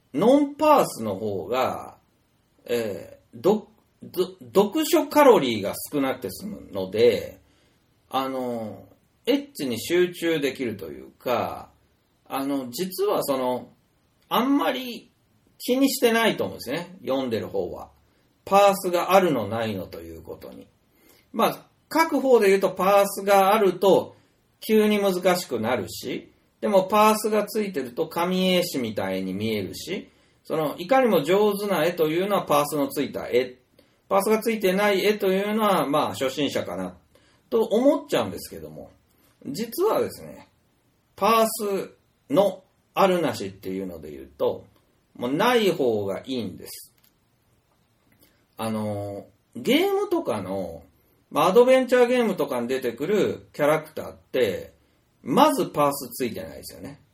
ノンパースの方が、読書カロリーが少なくて済むので、エッチに集中できるというか、実はあんまり気にしてないと思うんですね。読んでる方は。パースがあるのないのということに。まあ、書く方で言うとパースがあると急に難しくなるし、でもパースがついてると紙絵師みたいに見えるし、いかにも上手な絵というのはパースのついた絵。パースがついてない絵というのは、まあ、初心者かな、と思っちゃうんですけども、実はですね、パースのあるなしっていうので言うと、もうない方がいいんです。ゲームとかの、アドベンチャーゲームとかに出てくるキャラクターって、まずパースついてないですよね。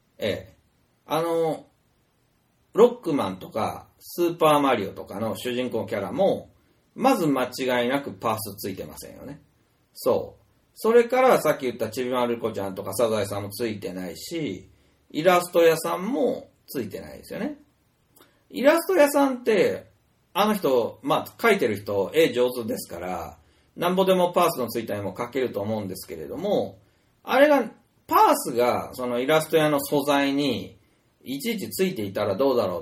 ロックマンとかスーパーマリオとかの主人公キャラも、まず間違いなくパースついてませんよね。そう。それからさっき言ったちびまる子ちゃんとかサザエさんもついてないし、イラスト屋さんもついてないですよね。イラスト屋さんって、あの人、描いてる人、絵上手ですから、なんぼでもパースのついた絵も描けると思うんですけれども、あれが、パースがそのイラスト屋の素材にいちいちついていたらどうだろうって、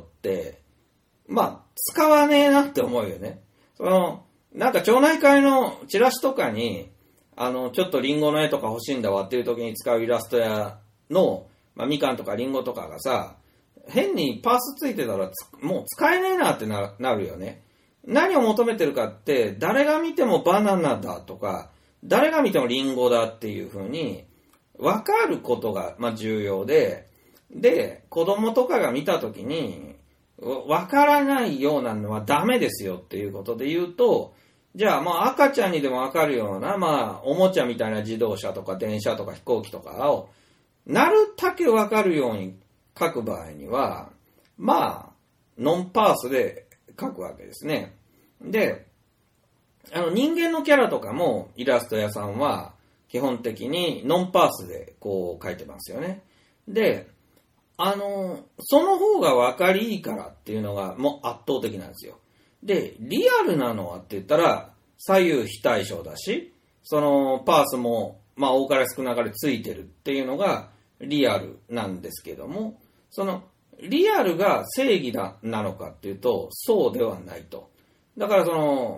使わねえなって思うよね。なんか町内会のチラシとかに、ちょっとリンゴの絵とか欲しいんだわっていう時に使うイラスト屋の、みかんとかリンゴとかがさ、変にパースついてたらもう使えねえなってなるよね。何を求めてるかって、誰が見てもバナナだとか、誰が見てもリンゴだっていう風に分かることが重要で、子供とかが見た時に分からないようなのはダメですよっていうことで言うと、じゃあ赤ちゃんにでも分かるようなおもちゃみたいな自動車とか電車とか飛行機とかをなるだけ分かるように書く場合には、ノンパースで書くわけですね。で、人間のキャラとかもイラスト屋さんは基本的にノンパースでこう書いてますよね。で、その方が分かりいいからっていうのがもう圧倒的なんですよ。で、リアルなのはって言ったら左右非対称だし、パースも多かれ少なかれついてるっていうのがリアルなんですけども、リアルが正義なのかっていうとそうではないと。だから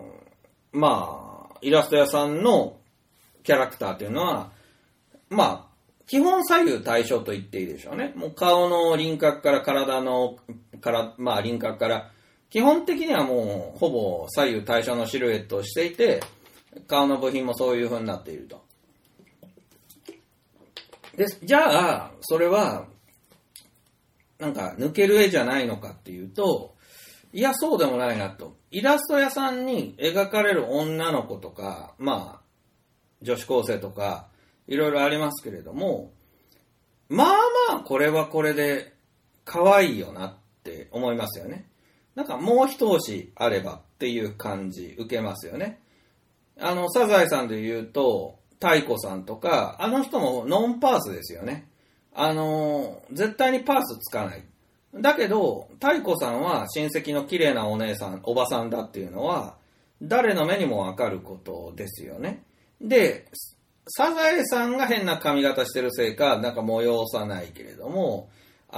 イラスト屋さんのキャラクターっていうのは、基本左右対称と言っていいでしょうね。もう顔の輪郭から体の輪郭から、基本的にはもうほぼ左右対称のシルエットをしていて、顔の部品もそういう風になっていると。で、じゃあ、それは、なんか抜ける絵じゃないのかっていうと、いや、そうでもないなと。イラスト屋さんに描かれる女の子とか、女子高生とか、いろいろありますけれども、これはこれで可愛いよなって思いますよね。なんかもう一押しあればっていう感じ受けますよね。サザエさんで言うと、太鼓さんとか、あの人もノンパースですよね。絶対にパースつかない。だけど、太鼓さんは親戚の綺麗なお姉さん、おばさんだっていうのは、誰の目にもわかることですよね。で、サザエさんが変な髪型してるせいか、なんか催さないけれども、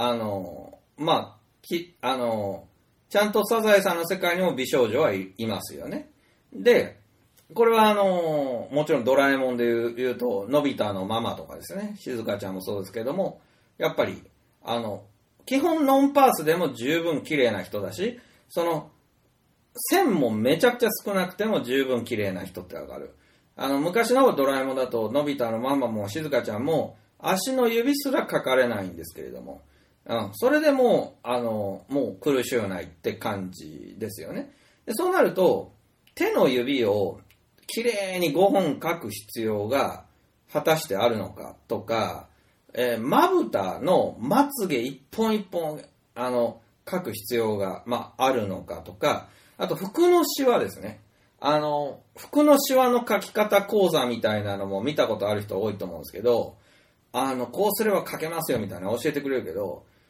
ちゃんとサザエさんの世界にも美少女はいますよね。で、これはもちろんドラえもんで言うと、のび太のママとかですね、静香ちゃんもそうですけども、やっぱり、基本ノンパースでも十分綺麗な人だし、線もめちゃくちゃ少なくても十分綺麗な人ってわかる。昔のドラえもんだと、のび太のママも静香ちゃんも、足の指すら描かれないんですけれども、それでもう苦しゅうないって感じですよね。でそうなると、手の指をきれいに5本描く必要が果たしてあるのかとか、まぶたのまつげ一本一本描く必要が、あるのかとか、あと服のシワですね。服のシワの描き方講座みたいなのも見たことある人多いと思うんですけど、こうすれば描けますよみたいな教えてくれるけど、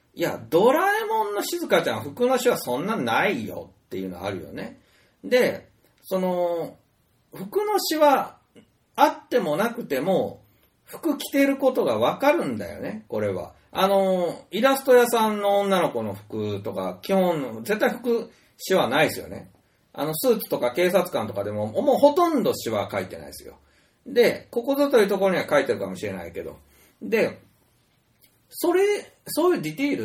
いや、ドラえもんの静香ちゃん、服のシワそんなないよっていうのはあるよね。で、服のシワあってもなくても、服着てることがわかるんだよね、これは。イラスト屋さんの女の子の服とか、基本、絶対服シワないですよね。スーツとか警察官とかでも、もうほとんどシワ書いてないですよ。で、ここぞというところには書いてるかもしれないけど。で、そういうディティールって、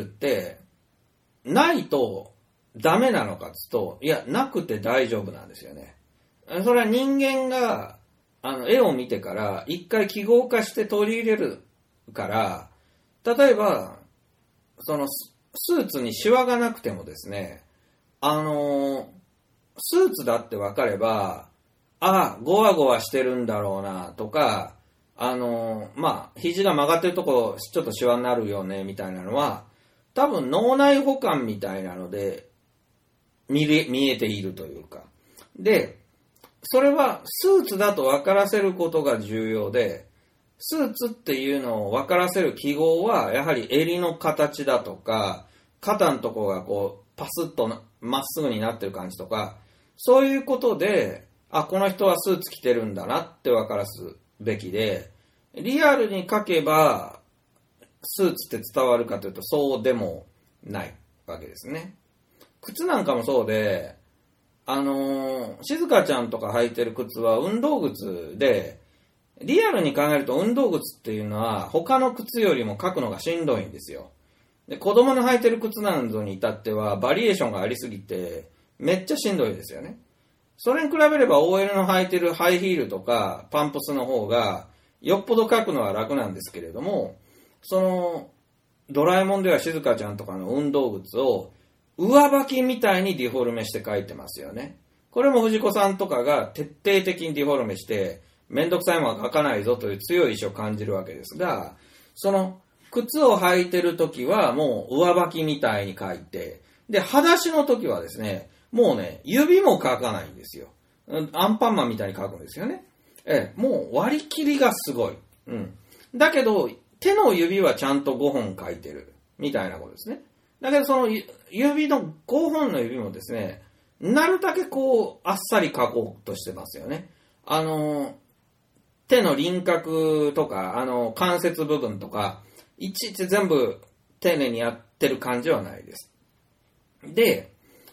ないとダメなのかっつうと、いや、なくて大丈夫なんですよね。それは人間が、絵を見てから、一回記号化して取り入れるから、例えば、スーツにシワがなくてもですね、スーツだって分かれば、ゴワゴワしてるんだろうな、とか、肘が曲がってるとこ、ちょっとシワになるよね、みたいなのは、多分脳内補完みたいなので、見えているというか。で、それはスーツだと分からせることが重要で、スーツっていうのを分からせる記号は、やはり襟の形だとか、肩のところがこう、パスッとまっすぐになってる感じとか、そういうことで、この人はスーツ着てるんだなって分からすべきで、リアルに書けば、スーツって伝わるかというと、そうでもないわけですね。靴なんかもそうで、静香ちゃんとか履いてる靴は運動靴で、リアルに考えると運動靴っていうのは他の靴よりも書くのがしんどいんですよ。で、子供の履いてる靴なんぞに至ってはバリエーションがありすぎてめっちゃしんどいですよね。それに比べれば OL の履いてるハイヒールとかパンプスの方がよっぽど書くのは楽なんですけれども、ドラえもんでは静香ちゃんとかの運動靴を上履きみたいにディフォルメして書いてますよね。これも藤子さんとかが徹底的にディフォルメしてめんどくさいものは書かないぞという強い意志を感じるわけですが、靴を履いてるときはもう上履きみたいに書いて、で、裸足のときはですね、もうね、指も書かないんですよ。アンパンマンみたいに書くんですよね。もう割り切りがすごい。だけど、手の指はちゃんと5本書いてる。みたいなことですね。だけど指の5本の指もですね、なるだけあっさり書こうとしてますよね。手の輪郭とか、関節部分とか、いちいち全部丁寧にやってる感じはないです。で、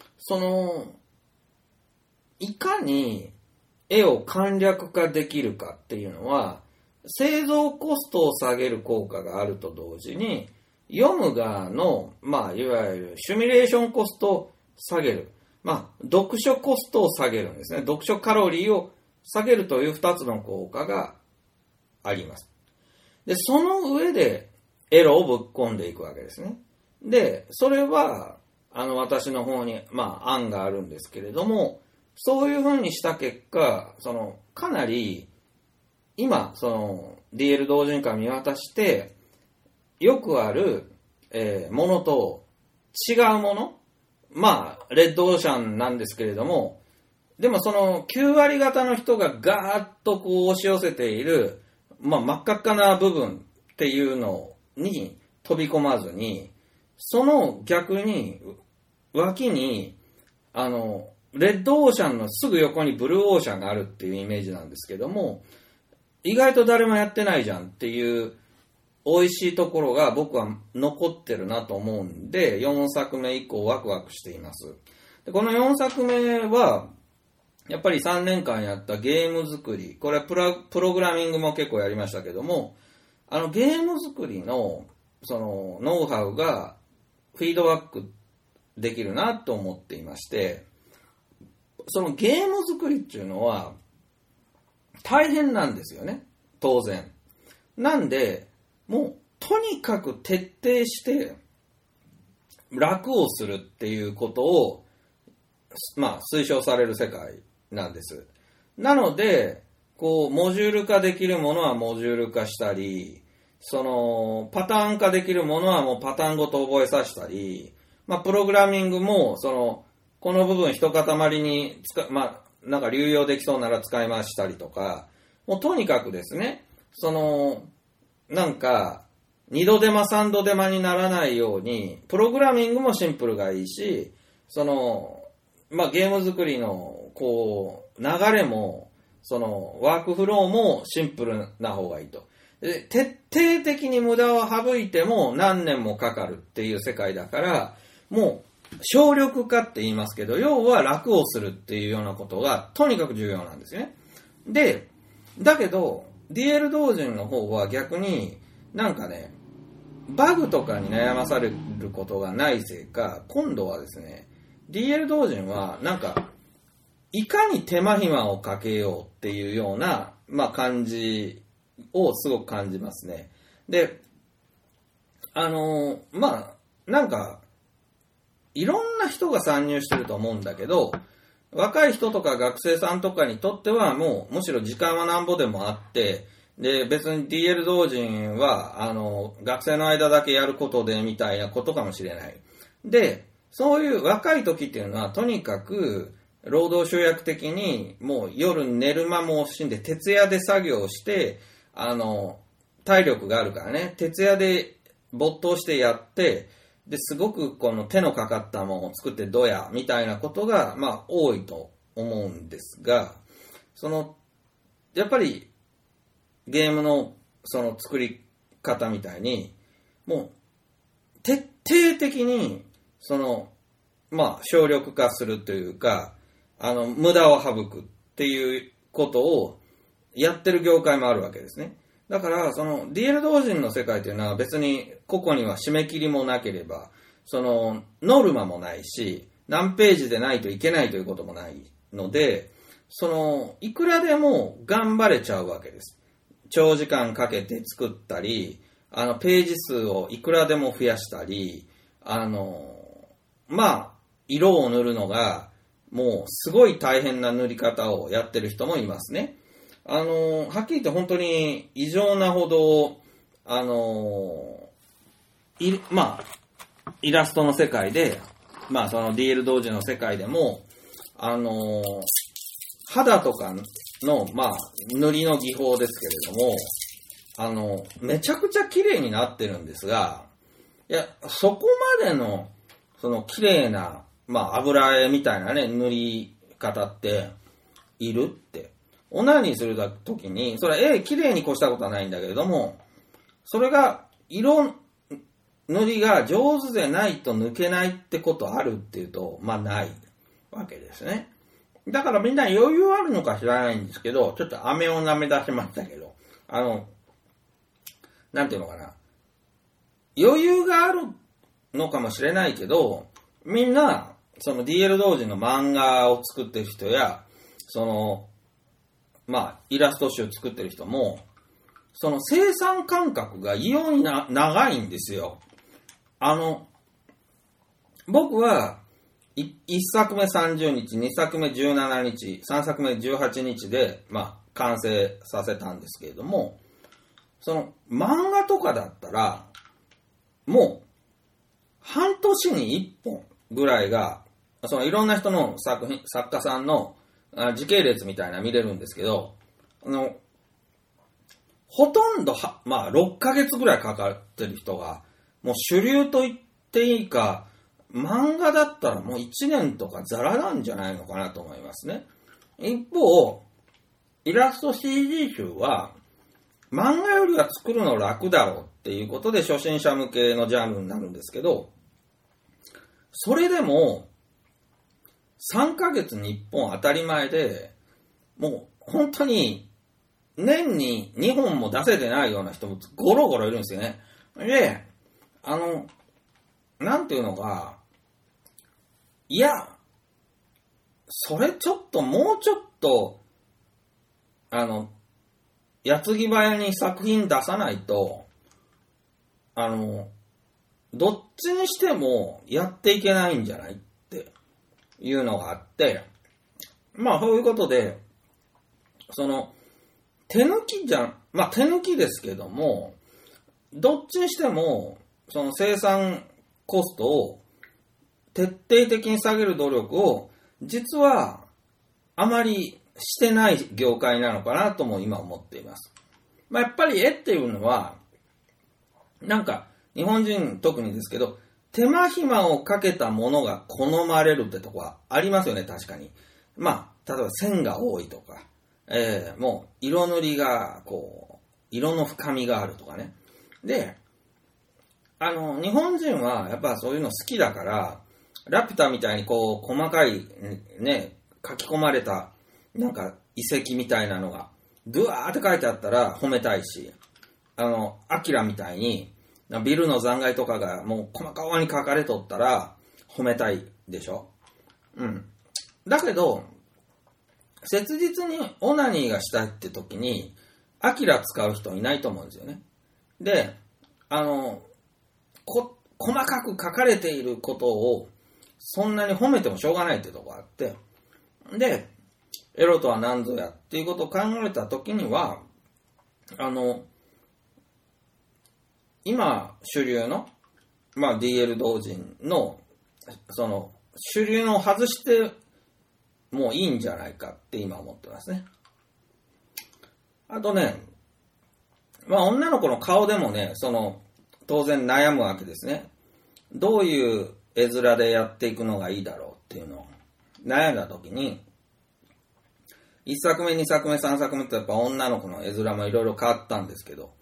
いかに絵を簡略化できるかっていうのは、製造コストを下げる効果があると同時に、読む側の、いわゆるシミュレーションコストを下げる。読書コストを下げるんですね。読書カロリーを下げるという2つの効果があります。で、その上でエロをぶっ込んでいくわけですね。で、それは、私の方に、案があるんですけれども、そういうふうにした結果、かなり、今、DL 同人会見渡して、よくある、ものと違うもの、レッドオーシャンなんですけれども、でも9割方の人がガーッと押し寄せている、真っ赤っかな部分っていうのに飛び込まずに、逆に、脇に、レッドオーシャンのすぐ横にブルーオーシャンがあるっていうイメージなんですけども、意外と誰もやってないじゃんっていう美味しいところが僕は残ってるなと思うんで、4作目以降ワクワクしています。でこの4作目は、やっぱり3年間やったゲーム作り、これはプログラミングも結構やりましたけども、ゲーム作りのノウハウがフィードバックできるなと思っていまして、ゲーム作りっていうのは大変なんですよね、当然。なんで、もうとにかく徹底して楽をするっていうことを、推奨される世界なんです。なので、モジュール化できるものはモジュール化したり、パターン化できるものはもうパターンごと覚えさせたり、プログラミングも、この部分一塊になんか流用できそうなら使い回したりとか、もうとにかくですね、なんか、 2度手間3度手間にならないように、プログラミングもシンプルがいいし、ゲーム作りの、流れも、ワークフローもシンプルな方がいいと。で、徹底的に無駄を省いても何年もかかるっていう世界だから、もう、省力化って言いますけど、要は楽をするっていうようなことが、とにかく重要なんですよね。で、だけど、DL 同人の方は逆になんかね、バグとかに悩まされることがないせいか、今度はですね、DL 同人はなんか、いかに手間暇をかけようっていうような、感じをすごく感じますね。で、なんか、いろんな人が参入してると思うんだけど、若い人とか学生さんとかにとってはもうむしろ時間はなんぼでもあって、で、別に DL 同人は、学生の間だけやることでみたいなことかもしれない。で、そういう若い時っていうのはとにかく労働集約的にもう夜寝る間も惜しんで徹夜で作業して、体力があるからね、徹夜で没頭してやって、で、すごくこの手のかかったものを作ってどや、みたいなことが、多いと思うんですが、やっぱり、ゲームの、作り方みたいに、もう、徹底的に、省力化するというか、無駄を省くっていうことをやってる業界もあるわけですね。だから、DL 同人の世界というのは別に個々には締め切りもなければ、ノルマもないし、何ページでないといけないということもないので、いくらでも頑張れちゃうわけです。長時間かけて作ったり、ページ数をいくらでも増やしたり、色を塗るのが、もうすごい大変な塗り方をやってる人もいますね。はっきり言って本当に異常なほど、イラストの世界で、DL 同時の世界でも、肌とかの、塗りの技法ですけれども、めちゃくちゃ綺麗になってるんですが、いや、そこまでの、綺麗な、油絵みたいなね、塗り方って、いるって。オナニーするときに、それは綺麗に越したことはないんだけれども、それが、塗りが上手でないと抜けないってことあるっていうと、ないわけですね。だからみんな余裕あるのか知らないんですけど、ちょっと飴を舐め出しましたけど、なんていうのかな。余裕があるのかもしれないけど、みんな、DL 同時の漫画を作ってる人や、イラスト集作ってる人も、生産間隔が異様に長いんですよ。僕は、1作目30日、2作目17日、3作目18日で、完成させたんですけれども、漫画とかだったら、もう、半年に1本ぐらいが、いろんな人の作家さんの時系列みたいなの見れるんですけど、ほとんど6ヶ月ぐらいかかってる人が、もう主流と言っていいか、漫画だったらもう1年とかザラなんじゃないのかなと思いますね。一方、イラスト CG 集は、漫画よりは作るの楽だろうっていうことで初心者向けのジャンルになるんですけど、それでも、3ヶ月に1本当たり前で、もう本当に年に2本も出せてないような人もゴロゴロいるんですよね。で、なんていうのか、いや、それちょっともうちょっと、矢継ぎ早に作品出さないと、どっちにしてもやっていけないんじゃないっていうのがあって、そういうことで、手抜きですけども、どっちにしても、生産コストを徹底的に下げる努力を、実はあまりしてない業界なのかなとも今思っています。やっぱり絵っていうのは、 なんか、日本人特にですけど、手間暇をかけたものが好まれるってとこはありますよね、確かに。まあ、例えば線が多いとか、もう色塗りが、色の深みがあるとかね。で、日本人はやっぱそういうの好きだから、ラピュタみたいに細かいね、書き込まれた、なんか遺跡みたいなのが、ドゥワーって書いてあったら褒めたいし、アキラみたいに、ビルの残骸とかがもう細かに書かれとったら褒めたいでしょ。うん。だけど、切実にオナニーがしたいって時に、アキラ使う人いないと思うんですよね。で、細かく書かれていることをそんなに褒めてもしょうがないってとこがあって、で、エロとは何ぞやっていうことを考えたときには、今主流の、DL 同人の、主流の外してもういいんじゃないかって今思ってますね。あとね、女の子の顔でもね、当然悩むわけですね。どういう絵面でやっていくのがいいだろうっていうのを悩んだときに、1作目、2作目、3作目ってやっぱ女の子の絵面もいろいろ変わったんですけど、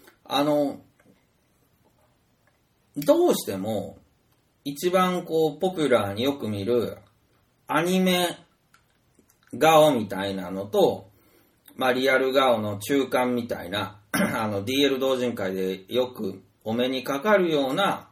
どうしても一番ポピュラーによく見るアニメ顔みたいなのと、リアル顔の中間みたいなDL 同人会でよくお目にかかるような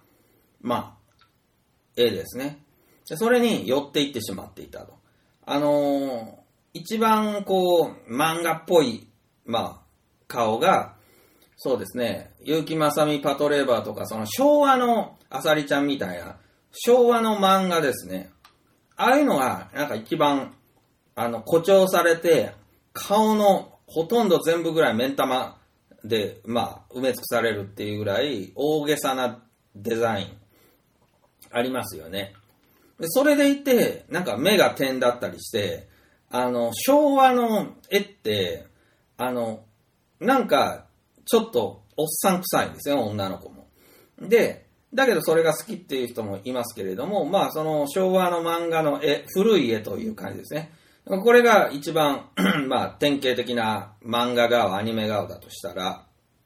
絵ですね。でそれに寄っていってしまっていたと。一番漫画っぽい顔がそうですね、結城まさみパトレーバーとか昭和のあさりちゃんみたいな昭和の漫画ですね。ああいうのがなんか一番誇張されて顔のほとんど全部ぐらい目ん玉で埋め尽くされるっていうぐらい大げさなデザインありますよね。でそれでいてなんか目が点だったりして昭和の絵ってなんかちょっとおっさん臭いんですよ、女の子も。でだけどそれが好きっていう人もいますけれども、その昭和の漫画の絵、古い絵という感じですね。これが一番典型的な漫画顔、アニメ顔だとしたら、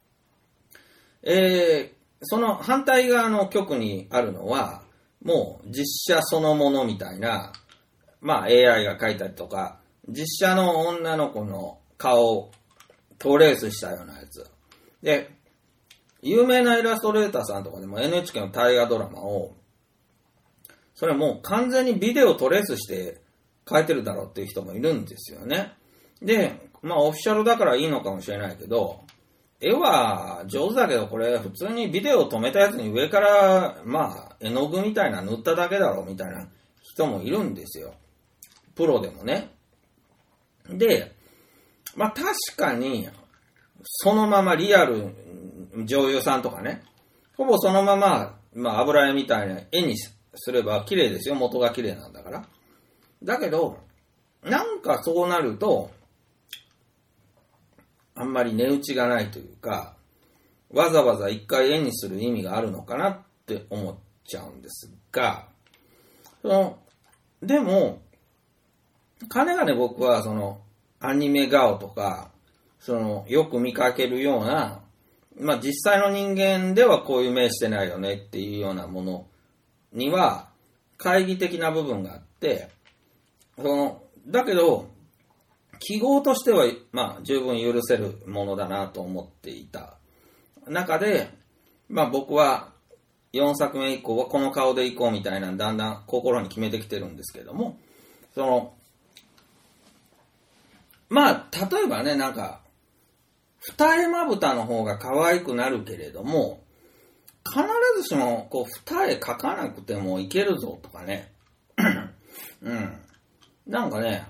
その反対側の局にあるのはもう実写そのものみたいな、AI が描いたりとか実写の女の子の顔をトレースしたようなやつで、有名なイラストレーターさんとかでも NHK の大河ドラマをそれもう完全にビデオトレースして描いてるだろうっていう人もいるんですよね。でオフィシャルだからいいのかもしれないけど、絵は上手だけどこれ普通にビデオを止めたやつに上から絵の具みたいな塗っただけだろうみたいな人もいるんですよ、プロでもね。で確かにそのままリアル女優さんとかね、ほぼそのまま油絵みたいな絵にすれば綺麗ですよ、元が綺麗なんだから。だけどなんかそうなるとあんまり値打ちがないというか、わざわざ一回絵にする意味があるのかなって思っちゃうんですが、でも金がね、僕はアニメ顔とかよく見かけるような実際の人間ではこういう目してないよねっていうようなものには懐疑的な部分があって、だけど記号としては十分許せるものだなと思っていた中で、僕は4作目以降はこの顔でいこうみたいなだんだん心に決めてきてるんですけども、例えばね、なんか二重まぶたの方が可愛くなるけれども必ずしも二重描かなくてもいけるぞとかねなんかね、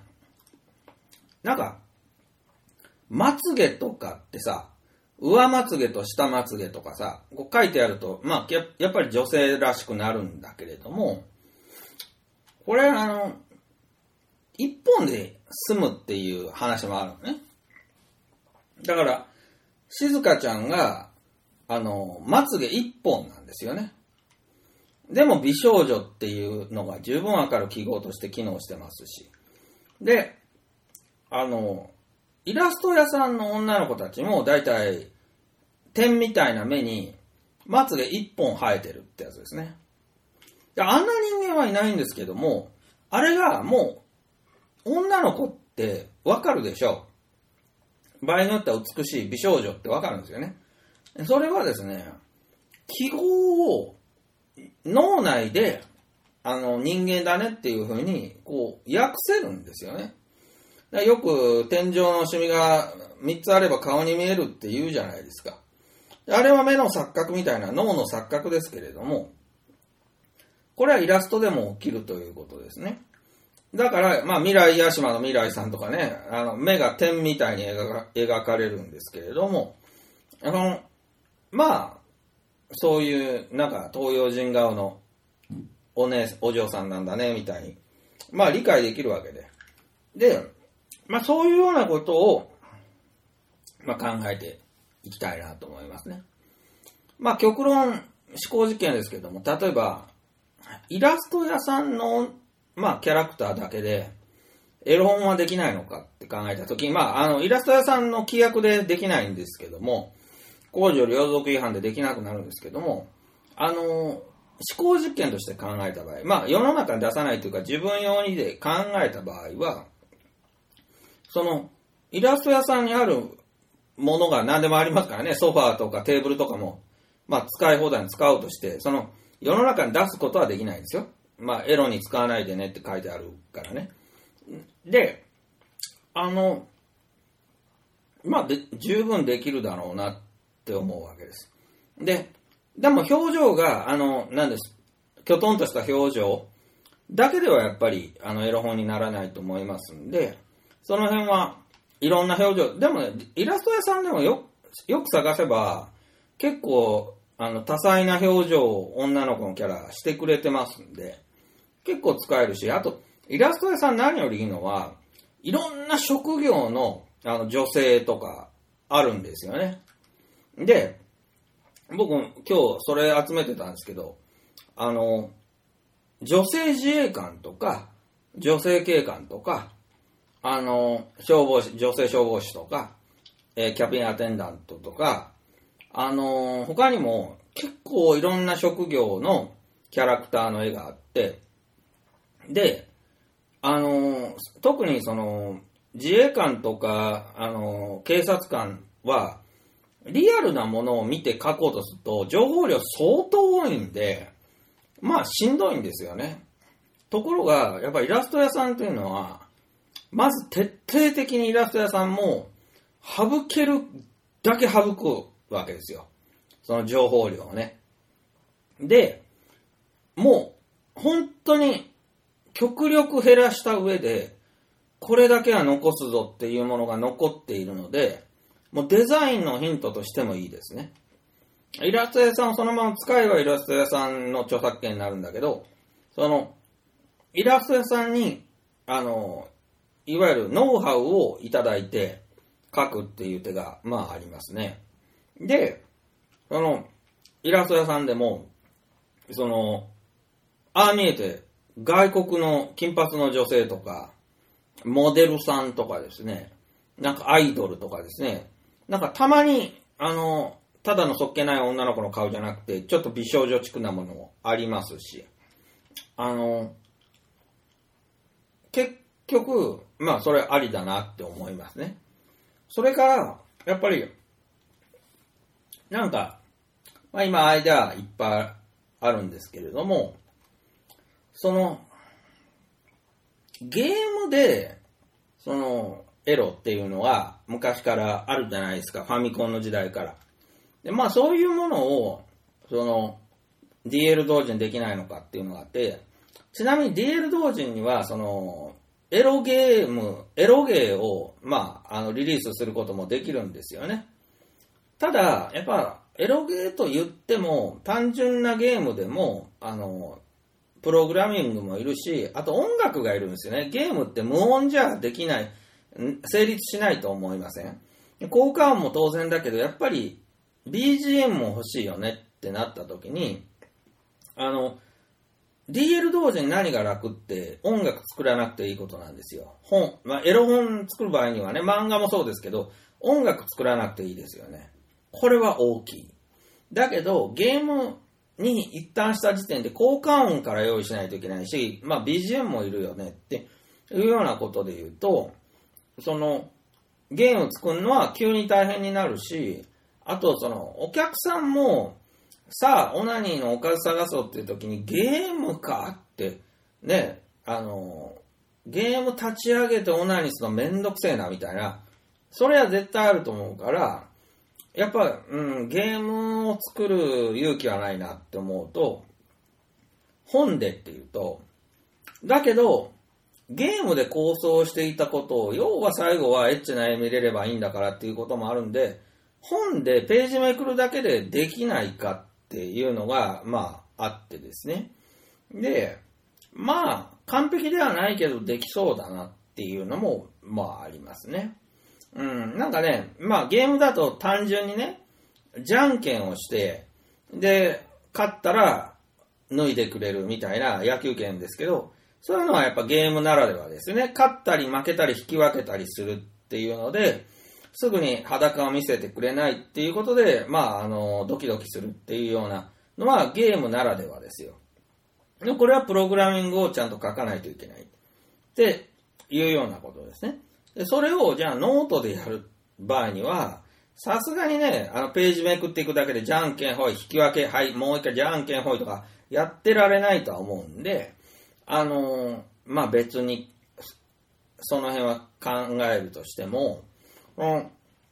まつげとかってさ、上まつげと下まつげとかさ、書いてあるとやっぱり女性らしくなるんだけれども、これ一本で済むっていう話もあるのね。だから静香ちゃんがまつげ一本なんですよね。でも美少女っていうのが十分わかる記号として機能してますし。で、イラスト屋さんの女の子たちもだいたい点みたいな目にまつげ一本生えてるってやつですね。で、あんな人間はいないんですけども、あれがもう女の子ってわかるでしょう。場合によっては美しい美少女ってわかるんですよね。それはですね、記号を脳内で人間だねっていう風にこう訳せるんですよね。よく天井のシミが3つあれば顔に見えるって言うじゃないですか。あれは目の錯覚みたいな脳の錯覚ですけれども、これはイラストでも起きるということですね。だから、未来屋島の未来さんとかね、目が点みたいに描かれるんですけれども、そういう、東洋人顔のお嬢さんなんだね、みたいに、理解できるわけで。で、そういうようなことを、考えていきたいなと思いますね。極論、思考実験ですけども、例えば、イラスト屋さんの、キャラクターだけで、エロ本はできないのかって考えたときに、イラスト屋さんの規約でできないんですけども、公序良俗違反でできなくなるんですけども、思考実験として考えた場合、世の中に出さないというか自分用にで考えた場合は、そのイラスト屋さんにあるものが何でもありますからね、ソファーとかテーブルとかも、使い放題に使おうとして、その世の中に出すことはできないんですよ。エロに使わないでねって書いてあるからね。で、十分できるだろうなって思うわけです。でも表情が、きょとんとした表情だけではやっぱり、エロ本にならないと思いますんで、その辺はいろんな表情、でもね、イラスト屋さんでもよく探せば、結構、多彩な表情を女の子のキャラしてくれてますんで、結構使えるし、あと、イラスト屋さん何よりいいのは、いろんな職業の、女性とかあるんですよね。で、僕今日それ集めてたんですけど、女性自衛官とか、女性警官とか、女性消防士とか、キャビンアテンダントとか、他にも結構いろんな職業のキャラクターの絵があって、で、特にその、自衛官とか、警察官は、リアルなものを見て描こうとすると、情報量相当多いんで、しんどいんですよね。ところが、やっぱりイラスト屋さんというのは、まず徹底的にイラスト屋さんも、省けるだけ省くわけですよ。その情報量をね。で、もう、本当に、極力減らした上で、これだけは残すぞっていうものが残っているので、もうデザインのヒントとしてもいいですね。イラスト屋さんをそのまま使えばイラスト屋さんの著作権になるんだけど、その、イラスト屋さんに、いわゆるノウハウをいただいて書くっていう手が、ありますね。で、その、イラスト屋さんでも、その、見えて、外国の金髪の女性とか、モデルさんとかですね、アイドルとかですね、たまに、ただのそっけない女の子の顔じゃなくて、ちょっと美少女チックなものもありますし、結局、それありだなって思いますね。それから、やっぱり、今アイデアいっぱいあるんですけれども、その、ゲームで、その、エロっていうのは昔からあるじゃないですか、ファミコンの時代から。で、そういうものを、その、DL 同時にできないのかっていうのがあって、ちなみに DL 同時には、その、エロゲーを、リリースすることもできるんですよね。ただ、やっぱ、エロゲーと言っても、単純なゲームでも、プログラミングもいるし、あと音楽がいるんですよね。ゲームって無音じゃできない、成立しないと思いません？効果音も当然だけど、やっぱり BGM も欲しいよねってなった時に、DL 同時に何が楽って音楽作らなくていいことなんですよ。エロ本作る場合にはね、漫画もそうですけど、音楽作らなくていいですよね。これは大きい。だけど、ゲームに一旦した時点で効果音から用意しないといけないし、BGM もいるよねっていうようなことで言うと、ゲーム作るのは急に大変になるし、あとお客さんも、さあ、オナニーのおかず探そうっていう時にゲームかって、ね、ゲーム立ち上げてオナニーするのめんどくせえなみたいな、それは絶対あると思うから、やっぱ、ゲームを作る勇気はないなって思うと、本でっていうと、だけど、ゲームで構想していたことを、要は最後はエッチな絵見れればいいんだからっていうこともあるんで、本でページめくるだけでできないかっていうのが、あってですね。で、完璧ではないけどできそうだなっていうのも、ありますね。なんかね、ゲームだと単純にね、じゃんけんをして、で、勝ったら脱いでくれるみたいな野球拳ですけど、そういうのはやっぱゲームならではですね。勝ったり負けたり引き分けたりするっていうので、すぐに裸を見せてくれないっていうことで、ドキドキするっていうようなのはゲームならではですよ。でこれはプログラミングをちゃんと書かないといけないっていうようなことですね。でそれをじゃあノートでやる場合には、さすがにね、ページめくっていくだけでじゃんけんほい、引き分け、はい、もう一回じゃんけんほいとかやってられないとは思うんで、別にその辺は考えるとしても、や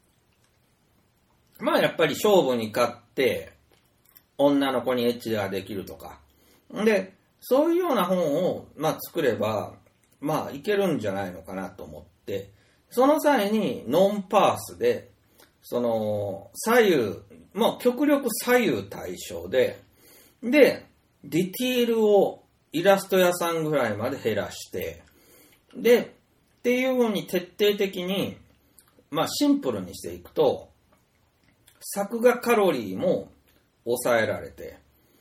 っぱり勝負に勝って女の子にエッチができるとかで、そういうような本を作ればいけるんじゃないのかなと思って、その際にノンパースで左右極力左右対称でディティールをイラスト屋さんぐらいまで減らしてっていう風に徹底的にシンプルにしていくと、作画カロリーも抑えられて、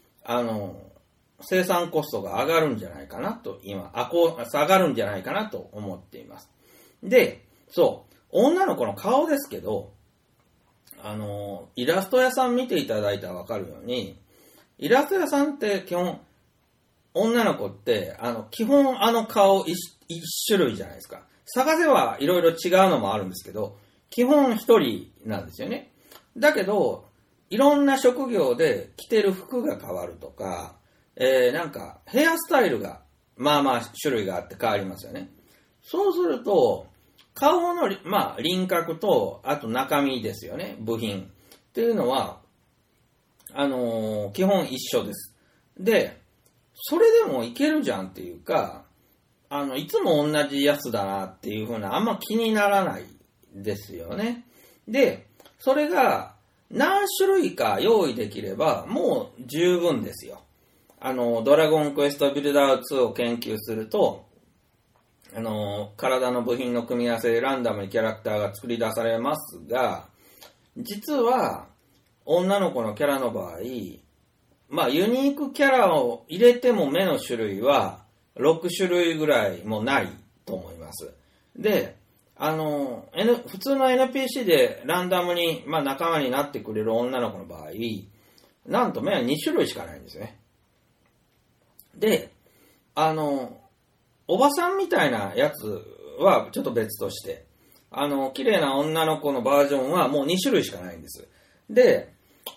生産コストが上がるんじゃないかなと、下がるんじゃないかなと思っています。で、女の子の顔ですけど、イラスト屋さん見ていただいたらわかるように、イラスト屋さんって基本、女の子って、基本顔一種類じゃないですか。探せはいろいろ違うのもあるんですけど、基本一人なんですよね。だけど、いろんな職業で着てる服が変わるとか、なんかヘアスタイルが種類があって変わりますよね。そうすると、顔の輪郭と、あと中身ですよね、部品っていうのは、基本一緒です。で、それでもいけるじゃんっていうか、いつも同じやつだなっていう風なあんま気にならないですよね。で、それが何種類か用意できればもう十分ですよ。ドラゴンクエストビルダー2を研究すると、体の部品の組み合わせでランダムにキャラクターが作り出されますが、実は女の子のキャラの場合、ユニークキャラを入れても目の種類は6種類ぐらいもないと思います。で、普通の NPC でランダムに、仲間になってくれる女の子の場合、なんと目は2種類しかないんですね。で、おばさんみたいなやつはちょっと別として、綺麗な女の子のバージョンはもう2種類しかないんです。で、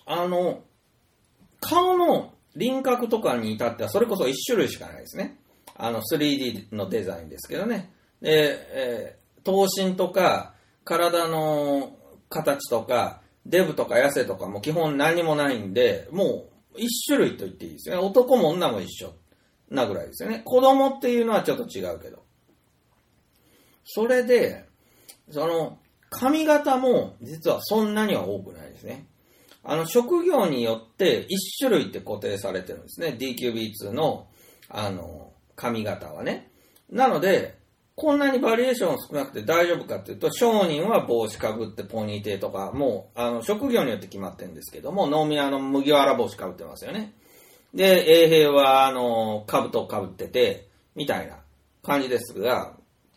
顔の輪郭とかに至ってはそれこそ1種類しかないですね。3D のデザインですけどね。で、頭身とか体の形とかデブとか痩せとかも基本何もないんで、もう1種類と言っていいですよね。男も女も一緒なぐらいですよね。子供っていうのはちょっと違うけど。それで、髪型も実はそんなには多くないですね。職業によって1種類って固定されてるんですね。DQB2 の、髪型はね。なので、 こんなにバリエーション少なくて大丈夫かっていうと、商人は帽子かぶってポニーテーとか、もう、職業によって決まってるんですけども、農民は麦わら帽子かぶってますよね。で、衛兵は、兜をかぶってて、みたいな感じですが、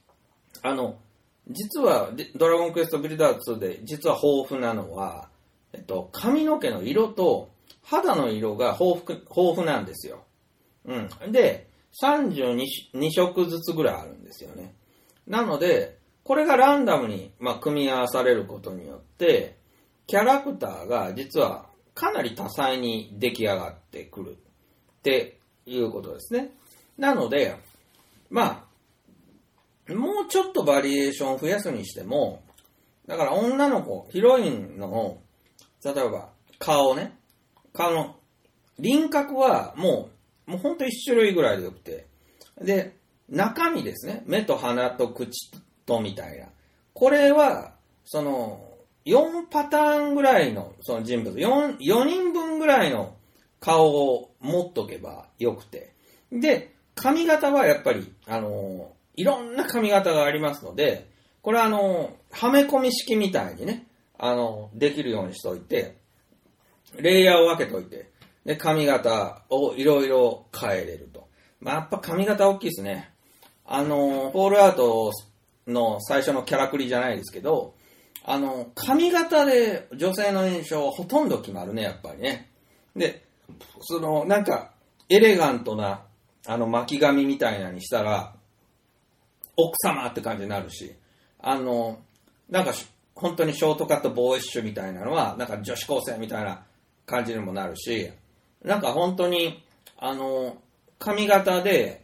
実は、ドラゴンクエストビルダー2で、実は豊富なのは、髪の毛の色と肌の色が豊富なんですよ。で、32色ずつぐらいあるんですよね。なので、これがランダムに、組み合わされることによって、キャラクターが実はかなり多彩に出来上がってくるっていうことですね。なので、もうちょっとバリエーションを増やすにしても、だから女の子、ヒロインの、例えば顔の輪郭はもうほんと一種類ぐらいでよくて、で、中身ですね、目と鼻と口とみたいな、これは4パターンぐらいのその人物、4人分ぐらいの顔を持っとけばよくて、で、髪型はやっぱりいろんな髪型がありますので、これははめ込み式みたいにね、できるようにしといて、レイヤーを分けといて、で、髪型をいろいろ変えれると。やっぱ髪型大きいですね。フォールアウトの最初のキャラクリじゃないですけど、髪型で女性の印象はほとんど決まるね、やっぱりね。で、なんか、エレガントな、巻き髪みたいなにしたら、奥様って感じになるし、なんか、本当にショートカットボーイッシュみたいなのは、なんか女子高生みたいな感じにもなるし、なんか本当に、髪型で、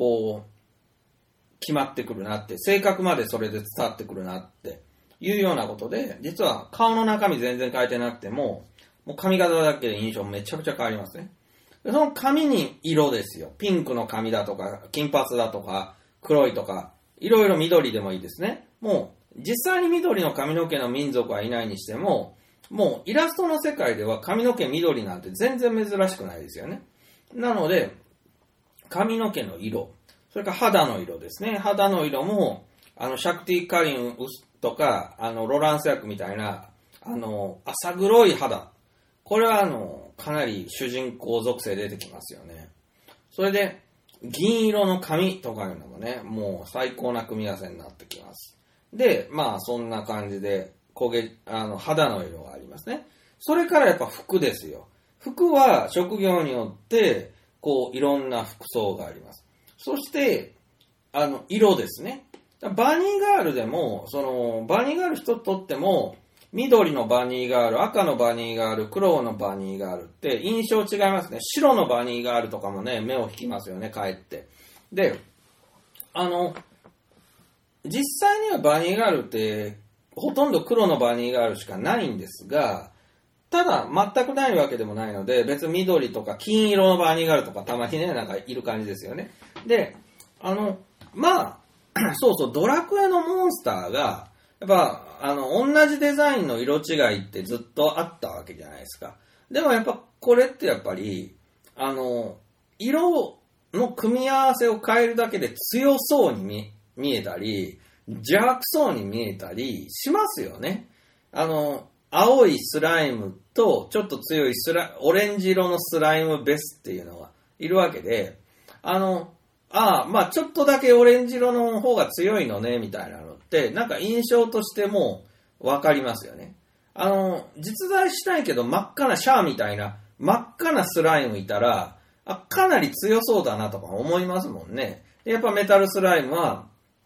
決まってくるなって、性格までそれで伝わってくるなっていうようなことで、実は顔の中身全然変えてなくても、もう髪型だけで印象めちゃくちゃ変わりますね。でその髪に色ですよ。ピンクの髪だとか、金髪だとか、黒いとか、いろいろ緑でもいいですね。もう、実際に緑の髪の毛の民族はいないにしても、もうイラストの世界では髪の毛緑なんて全然珍しくないですよね。なので、髪の毛の色、それから肌の色ですね。肌の色も、シャクティ・カリンとか、ロランス役みたいな、浅黒い肌。これはかなり主人公属性出てきますよね。それで、銀色の髪とかいうのもね、もう最高な組み合わせになってきます。で、そんな感じで、肌の色がありますね。それからやっぱ服ですよ。服は職業によって、いろんな服装があります。そして、色ですね。バニーガールでも、バニーガール一つとっても、緑のバニーガール、赤のバニーガール、黒のバニーガールって印象違いますね。白のバニーガールとかもね、目を引きますよね、かえって。で、実際にはバニーガールって、ほとんど黒のバニーガールしかないんですが、ただ全くないわけでもないので、別に緑とか金色のバニーガールとかたまにね、なんかいる感じですよね。で、そうそう、ドラクエのモンスターが、やっぱ、同じデザインの色違いってずっとあったわけじゃないですか。でもやっぱ、これってやっぱり、色の組み合わせを変えるだけで強そうに見えたり、邪悪そうに見えたりしますよね。青いスライムと、ちょっと強いオレンジ色のスライムベスっていうのがいるわけで、ちょっとだけオレンジ色の方が強いのね、みたいなのって、なんか印象としてもわかりますよね。実在したいけど真っ赤なシャアみたいな真っ赤なスライムいたら、かなり強そうだなとか思いますもんね。でやっぱメタルスライムは、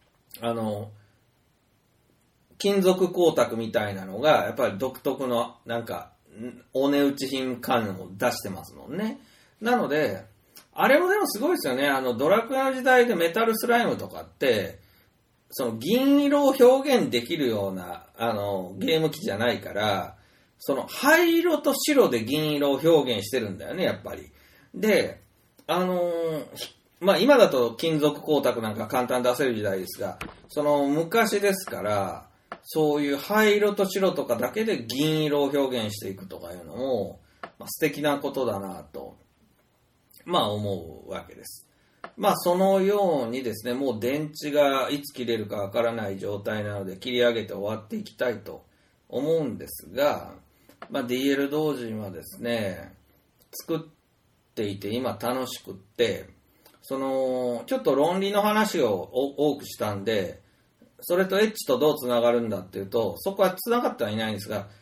金属光沢みたいなのが、やっぱり独特の、なんか、お値打ち品感を出してますもんね。なので、あれもでもすごいですよね。ドラクエの時代でメタルスライムとかって、銀色を表現できるような、ゲーム機じゃないから、灰色と白で銀色を表現してるんだよね、やっぱり。で、今だと金属光沢なんか簡単に出せる時代ですが、昔ですから、そういう灰色と白とかだけで銀色を表現していくとかいうのも、素敵なことだなと、思うわけです。 そのようにですね、もう電池がいつ切れるかわからない状態なので切り上げて終わっていきたいと思うんですが、DL 同人はですね、作っていて今楽しくって、ちょっと論理の話を多くしたんで、それとエッチとどうつながるんだっていうと、そこはつながってはいないんですが、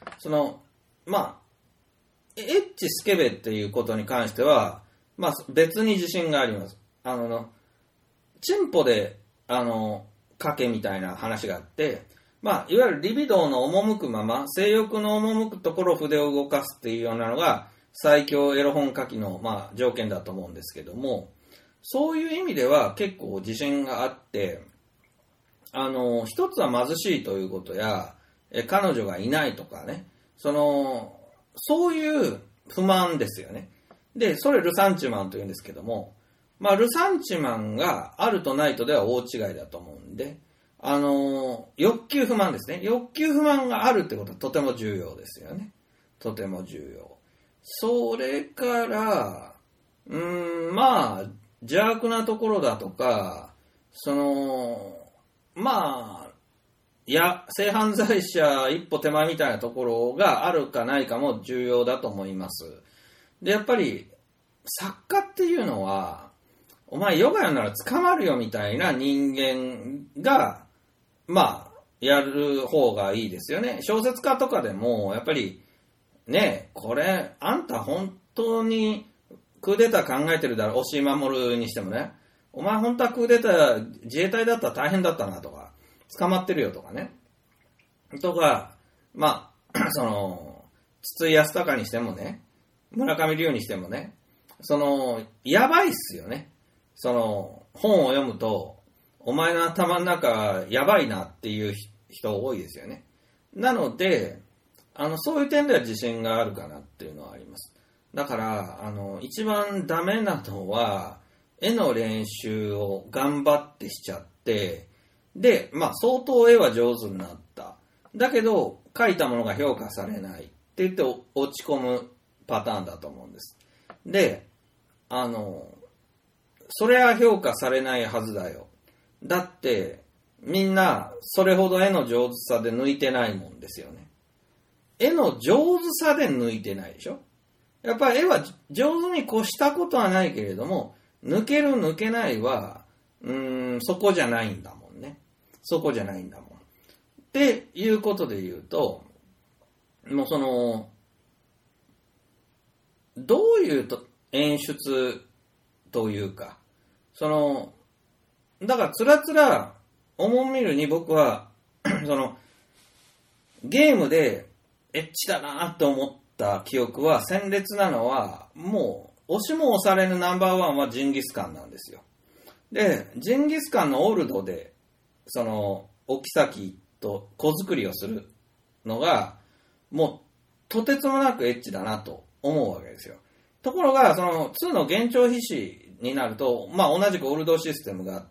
エッチスケベっていうことに関しては、別に自信があります。チンポで、賭けみたいな話があって、いわゆるリビドーの赴くまま、性欲の赴くところ筆を動かすっていうようなのが、最強エロ本書きの、条件だと思うんですけども、そういう意味では結構自信があって、一つは貧しいということや、彼女がいないとかね、そういう不満ですよね。で、それルサンチマンというんですけども、ルサンチマンがあるとないとでは大違いだと思うんで、欲求不満ですね。欲求不満があるってことはとても重要ですよね。とても重要。それから、邪悪なところだとか、性犯罪者一歩手前みたいなところがあるかないかも重要だと思います。で、やっぱり、作家っていうのは、お前ヨガやんなら捕まるよみたいな人間が、やる方がいいですよね。小説家とかでも、やっぱり、これ、あんた本当にクーデター考えてるだろ、押井守にしてもね。お前本当はクーデター自衛隊だったら大変だったなとか、捕まってるよとかね。とか、筒井康隆にしてもね、村上龍にしてもね、やばいっすよね。本を読むと、お前の頭の中やばいなっていう人多いですよね。なので、そういう点では自信があるかなっていうのはあります。だから、一番ダメなのは、絵の練習を頑張ってしちゃって、で、相当絵は上手になった。だけど、描いたものが評価されないって言って落ち込むパターンだと思うんです。で、それは評価されないはずだよ。だって、みんなそれほど絵の上手さで抜いてないもんですよね。絵の上手さで抜いてないでしょ。やっぱり絵は上手に越したことはないけれども、抜ける抜けないは、そこじゃないんだもんね。そこじゃないんだもん。っていうことで言うと、もうどういう演出というか、だからつらつら思う見るに僕は、ゲームでエッチだなと思った記憶は鮮烈なのは、もう押しも押されぬナンバーワンはジンギスカンなんですよ。で、ジンギスカンのオルドで、お妃と子作りをするのが、もうとてつもなくエッチだなと思うわけですよ。ところが、2の幻聴皮脂になると、同じくオルドシステムがあって、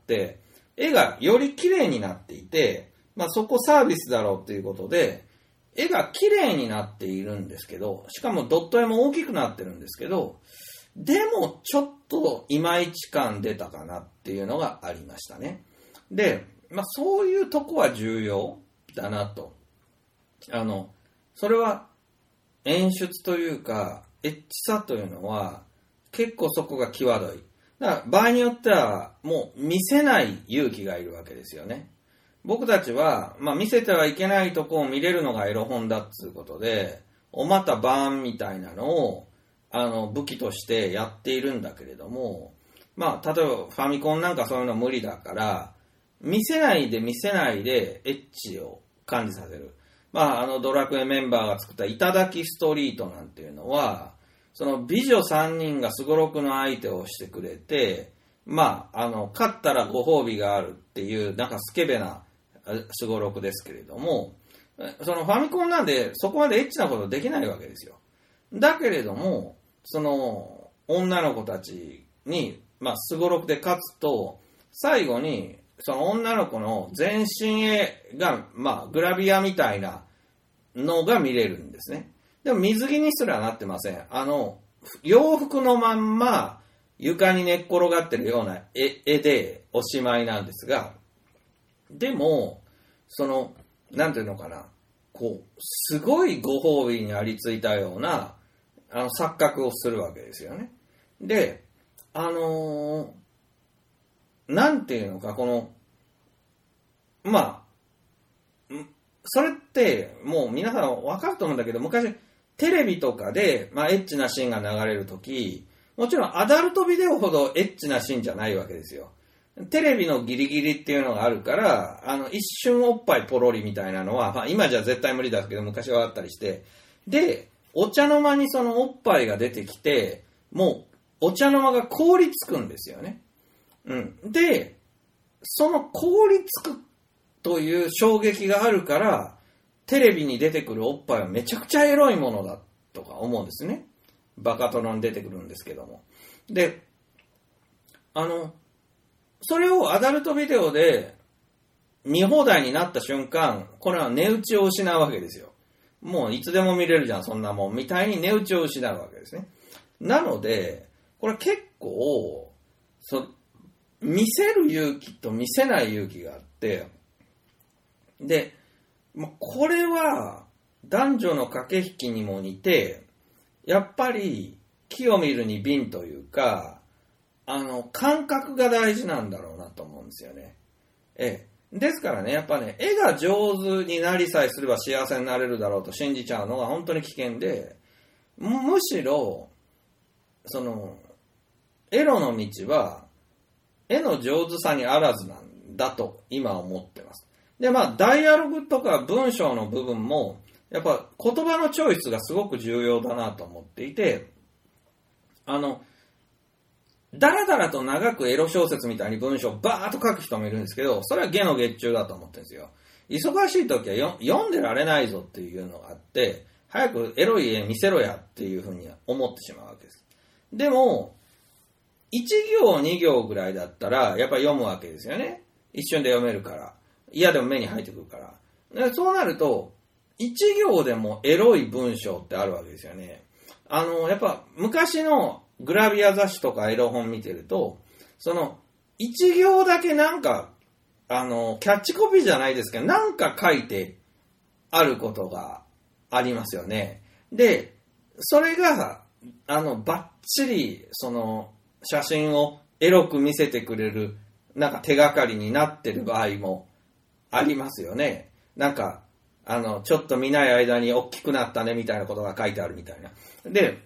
絵がより綺麗になっていて、そこサービスだろうということで、絵が綺麗になっているんですけど、しかもドット絵も大きくなってるんですけど、でもちょっといまいち感出たかなっていうのがありましたね。で、そういうとこは重要だなと。それは演出というか、エッチさというのは結構そこが際どい。だから場合によってはもう見せない勇気がいるわけですよね。僕たちは、見せてはいけないとこを見れるのがエロ本だっつうことで、おまたバーンみたいなのを武器としてやっているんだけれども、例えばファミコンなんかそういうの無理だから、見せないでエッチを感じさせる。ドラクエメンバーが作った頂きストリートなんていうのは、美女3人がすごろくの相手をしてくれて、勝ったらご褒美があるっていう、なんかスケベなすごろくですけれども、ファミコンなんでそこまでエッチなことできないわけですよ。だけれども、女の子たちに、すごろくで勝つと、最後に、女の子の全身絵が、グラビアみたいなのが見れるんですね。でも水着にすらなってません。洋服のまんま、 床に寝っ転がってるような絵でおしまいなんですが、でも、なんていうのかな、すごいご褒美にありついたような、錯覚をするわけですよね。で、なんていうのか、それって、もう皆さん分かると思うんだけど、昔、テレビとかで、エッチなシーンが流れるとき、もちろんアダルトビデオほどエッチなシーンじゃないわけですよ。テレビのギリギリっていうのがあるから、一瞬おっぱいポロリみたいなのは、今じゃ絶対無理だけど、昔はあったりして、で、お茶の間にそのおっぱいが出てきて、もう、お茶の間が凍りつくんですよね。で、その凍りつくという衝撃があるから、テレビに出てくるおっぱいはめちゃくちゃエロいものだとか思うんですね。バカ殿に出てくるんですけども。で、それをアダルトビデオで見放題になった瞬間、これは値打ちを失うわけですよ。もういつでも見れるじゃん、そんなもん。みたいに値打ちを失うわけですね。なので、これ結構、見せる勇気と見せない勇気があって、で、これは男女の駆け引きにも似て、やっぱり木を見るに瓶というか、感覚が大事なんだろうなと思うんですよね。ですからね、やっぱね、絵が上手になりさえすれば幸せになれるだろうと信じちゃうのが本当に危険で、むしろ、エロの道は、絵の上手さにあらずなんだと今思ってます。で、ダイアログとか文章の部分も、やっぱ言葉のチョイスがすごく重要だなと思っていて、だらだらと長くエロ小説みたいに文章をバーッと書く人もいるんですけど、それは下の下中だと思ってるんですよ。忙しい時は読んでられないぞっていうのがあって、早くエロい絵見せろやっていうふうに思ってしまうわけです。でも、1行2行ぐらいだったら、やっぱり読むわけですよね。一瞬で読めるから。嫌でも目に入ってくるから。でそうなると、1行でもエロい文章ってあるわけですよね。やっぱ昔のグラビア雑誌とかエロ本見てると、1行だけなんか、キャッチコピーじゃないですけど、なんか書いてあることがありますよね。で、それが、バッチリ、写真をエロく見せてくれる、なんか手がかりになってる場合もありますよね。なんか、ちょっと見ない間に大きくなったねみたいなことが書いてあるみたいな。で、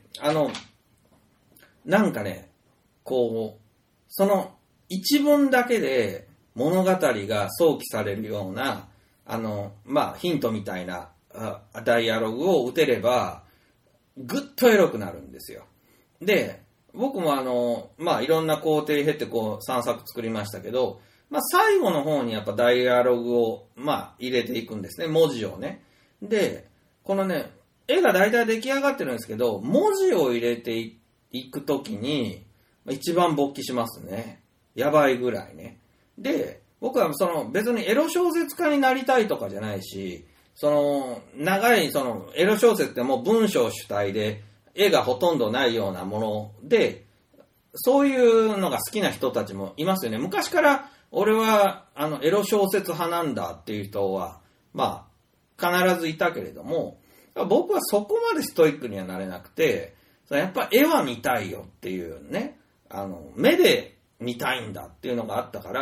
なんかね、その一文だけで物語が想起されるような、ヒントみたいなダイアログを打てれば、ぐっとエロくなるんですよ。で、僕もいろんな工程経って3作作りましたけど、最後の方にやっぱダイアログを、入れていくんですね。文字をね。で、このね、絵が大体出来上がってるんですけど、文字を入れていくときに、一番勃起しますね。やばいぐらいね。で、僕は別にエロ小説家になりたいとかじゃないし、長いエロ小説ってもう文章主体で、絵がほとんどないようなもので、そういうのが好きな人たちもいますよね。昔から俺はエロ小説派なんだっていう人は、必ずいたけれども、僕はそこまでストイックにはなれなくて、やっぱ絵は見たいよっていうね、目で見たいんだっていうのがあったから、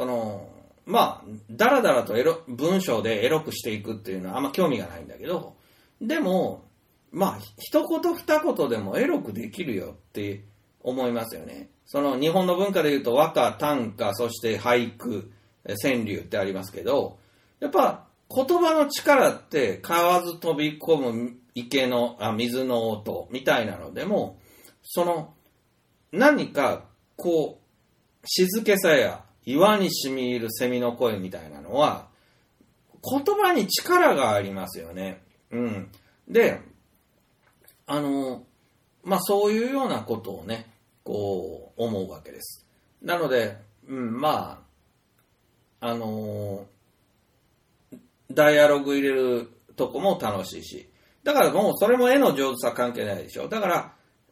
だらだらと文章でエロくしていくっていうのはあんま興味がないんだけど、でも、一言二言でもエロくできるよって思いますよね。日本の文化で言うと和歌、短歌、そして俳句、川柳ってありますけど、やっぱ言葉の力って河津飛び込む池の水の音みたいなのでも、何か静けさや岩に染み入る蝉の声みたいなのは言葉に力がありますよね。で、そういうようなことをね、思うわけです。なので、ダイアログ入れるとこも楽しいし、だからもうそれも絵の上手さ関係ないでしょ。だから、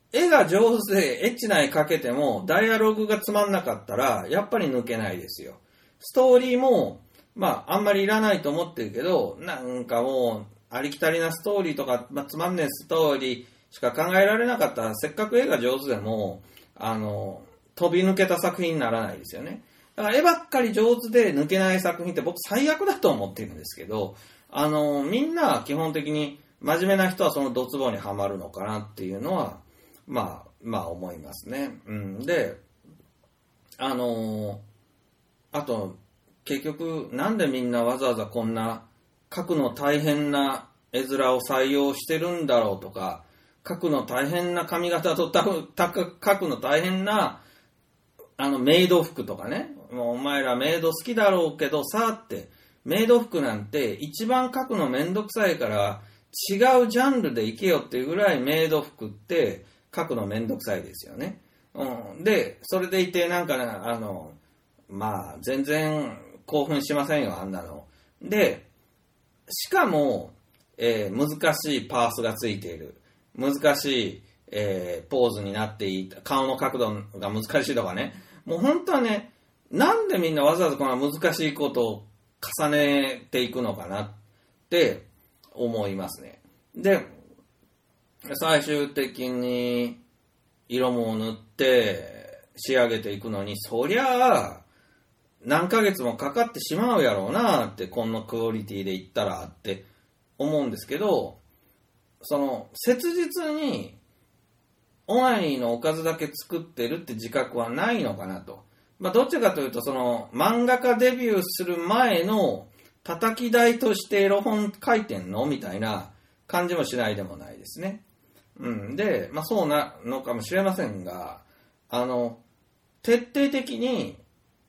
絵が上手でエッチな絵描けても、ダイアログがつまんなかったら、やっぱり抜けないですよ。ストーリーも、あんまりいらないと思ってるけど、なんかもう、ありきたりなストーリーとか、つまんねえストーリーしか考えられなかったら、せっかく絵が上手でも、飛び抜けた作品にならないですよね。だから絵ばっかり上手で抜けない作品って僕最悪だと思ってるんですけど、みんな基本的に真面目な人はそのドツボにはまるのかなっていうのは、思いますね。で、あと、結局、なんでみんなわざわざこんな書くの大変な絵面を採用してるんだろうとか、書くの大変な髪型と書くの大変なメイド服とかね、もうお前らメイド好きだろうけどさって、メイド服なんて一番書くのめんどくさいから違うジャンルで行けよっていうぐらいメイド服って書くのめんどくさいですよね。で、それでいてなんかね、全然興奮しませんよ、あんなの。で、しかも、難しいパースがついている。難しい、ポーズになっていた。顔の角度が難しいとかね。もう本当はね、なんでみんなわざわざこんな難しいことを重ねていくのかなって思いますね。で、最終的に色も塗って仕上げていくのに、そりゃあ、何ヶ月もかかってしまうやろうなって、このクオリティでいったらって思うんですけど、切実にオナニーのおかずだけ作ってるって自覚はないのかなと。どっちかというと、漫画家デビューする前の叩き台としてエロ本書いてんのみたいな感じもしないでもないですね。で、そうなのかもしれませんが、徹底的に、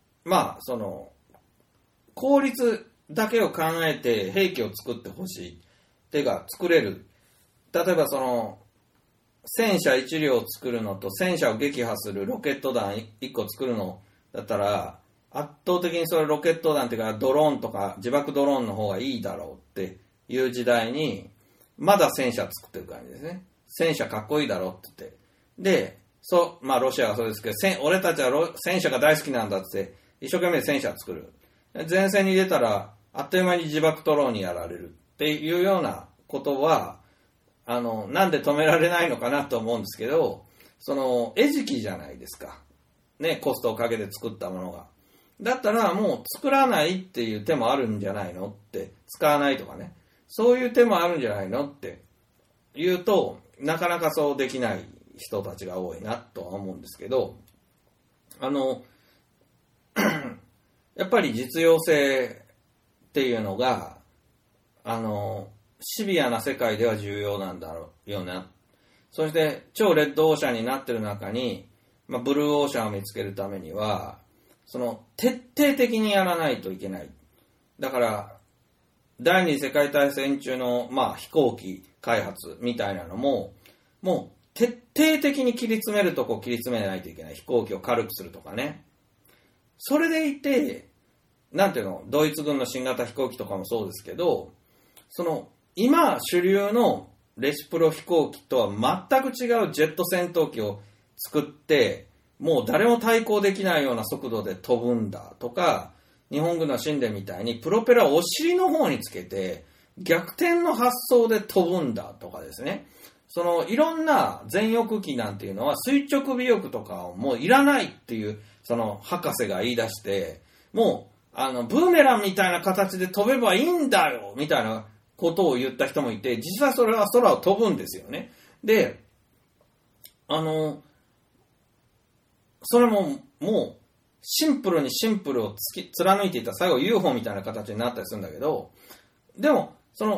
効率だけを考えて兵器を作ってほしい。てか、作れる。例えば戦車1両作るのと戦車を撃破するロケット弾1個作るのだったら、圧倒的にそれロケット弾っていうかドローンとか自爆ドローンの方がいいだろうっていう時代に、まだ戦車作ってる感じですね。戦車かっこいいだろうって言って。で、ロシアはそうですけど、俺たちは戦車が大好きなんだって一生懸命戦車作る。前線に出たらあっという間に自爆ドローンにやられるっていうようなことは、なんで止められないのかなと思うんですけど、餌食じゃないですか。ね、コストをかけて作ったものが。だったらもう作らないっていう手もあるんじゃないのって、使わないとかね。そういう手もあるんじゃないのって言うと、なかなかそうできない人たちが多いなとは思うんですけど、やっぱり実用性っていうのが、シビアな世界では重要なんだろうよな。そして超レッドオーシャンになってる中に、ブルーオーシャンを見つけるためには、徹底的にやらないといけない。だから、第二次世界大戦中の、飛行機開発みたいなのも、もう徹底的に切り詰めるとこ切り詰めないといけない。飛行機を軽くするとかね。それでいて、ドイツ軍の新型飛行機とかもそうですけど、今主流のレシプロ飛行機とは全く違うジェット戦闘機を作って、もう誰も対抗できないような速度で飛ぶんだとか、日本軍の神殿みたいにプロペラをお尻の方につけて逆転の発想で飛ぶんだとかですね。いろんな全翼機なんていうのは垂直尾翼とかをもういらないっていう、博士が言い出して、もう、ブーメランみたいな形で飛べばいいんだよみたいなことを言った人もいて、実際それは空を飛ぶんですよね。で、それももうシンプルにシンプルを貫いていったら最後 UFO みたいな形になったりするんだけど、でも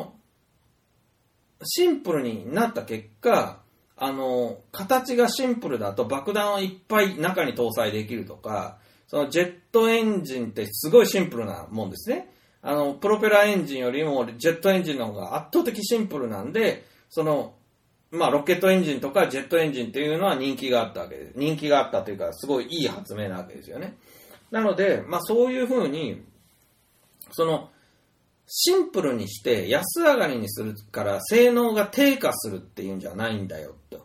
シンプルになった結果、形がシンプルだと爆弾をいっぱい中に搭載できるとか、ジェットエンジンってすごいシンプルなもんですね。プロペラエンジンよりもジェットエンジンの方が圧倒的シンプルなんで、ロケットエンジンとかジェットエンジンっていうのは人気があったわけです。人気があったというか、すごいいい発明なわけですよね。なので、そういうふうに、シンプルにして安上がりにするから性能が低下するっていうんじゃないんだよと。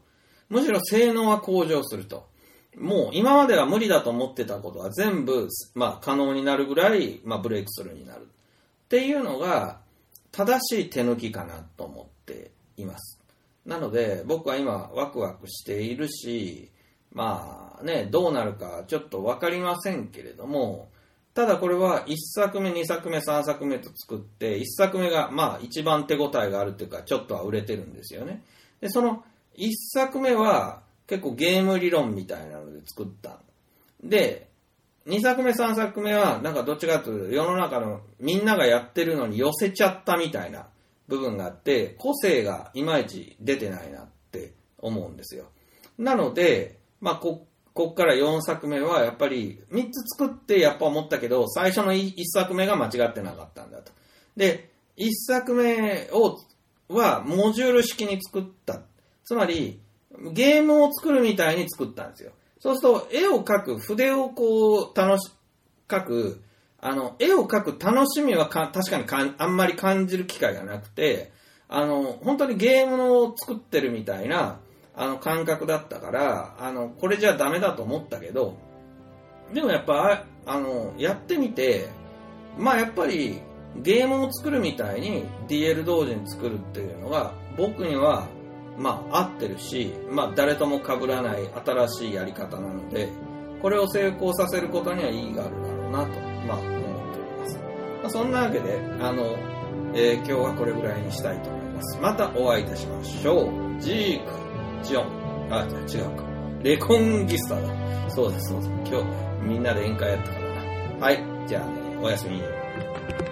むしろ性能は向上すると。もう今までは無理だと思ってたことは全部、可能になるぐらい、ブレイクスルーになる。っていうのが、正しい手抜きかなと思っています。なので、僕は今ワクワクしているし、どうなるかちょっとわかりませんけれども、ただこれは1作目、2作目、3作目と作って、1作目が一番手応えがあるというか、ちょっとは売れてるんですよね。で、その1作目は結構ゲーム理論みたいなので作った。で、2作目、3作目はなんかどっちかというと世の中のみんながやってるのに寄せちゃったみたいな部分があって、個性がいまいち出てないなって思うんですよ。なので、こっから4作目はやっぱり3つ作ってやっぱ思ったけど、最初の1作目が間違ってなかったんだと。で、1作目はモジュール式に作った。つまり、ゲームを作るみたいに作ったんですよ。そうすると、絵を描く、筆を描く、絵を描く楽しみは確かにあんまり感じる機会がなくて、本当にゲームを作ってるみたいな、感覚だったから、これじゃダメだと思ったけど、でもやっぱ、やってみて、やっぱりゲームを作るみたいに DL 同時に作るっていうのが、僕には、合ってるし、誰とも被らない新しいやり方なので、これを成功させることには意義があるだろうなと、思っております。そんなわけで、今日はこれぐらいにしたいと思います。またお会いいたしましょう。ジーク、ジオン、違うか。レコンギスタだ。そうです。今日みんなで宴会やったからな。はい、じゃあね、おやすみ。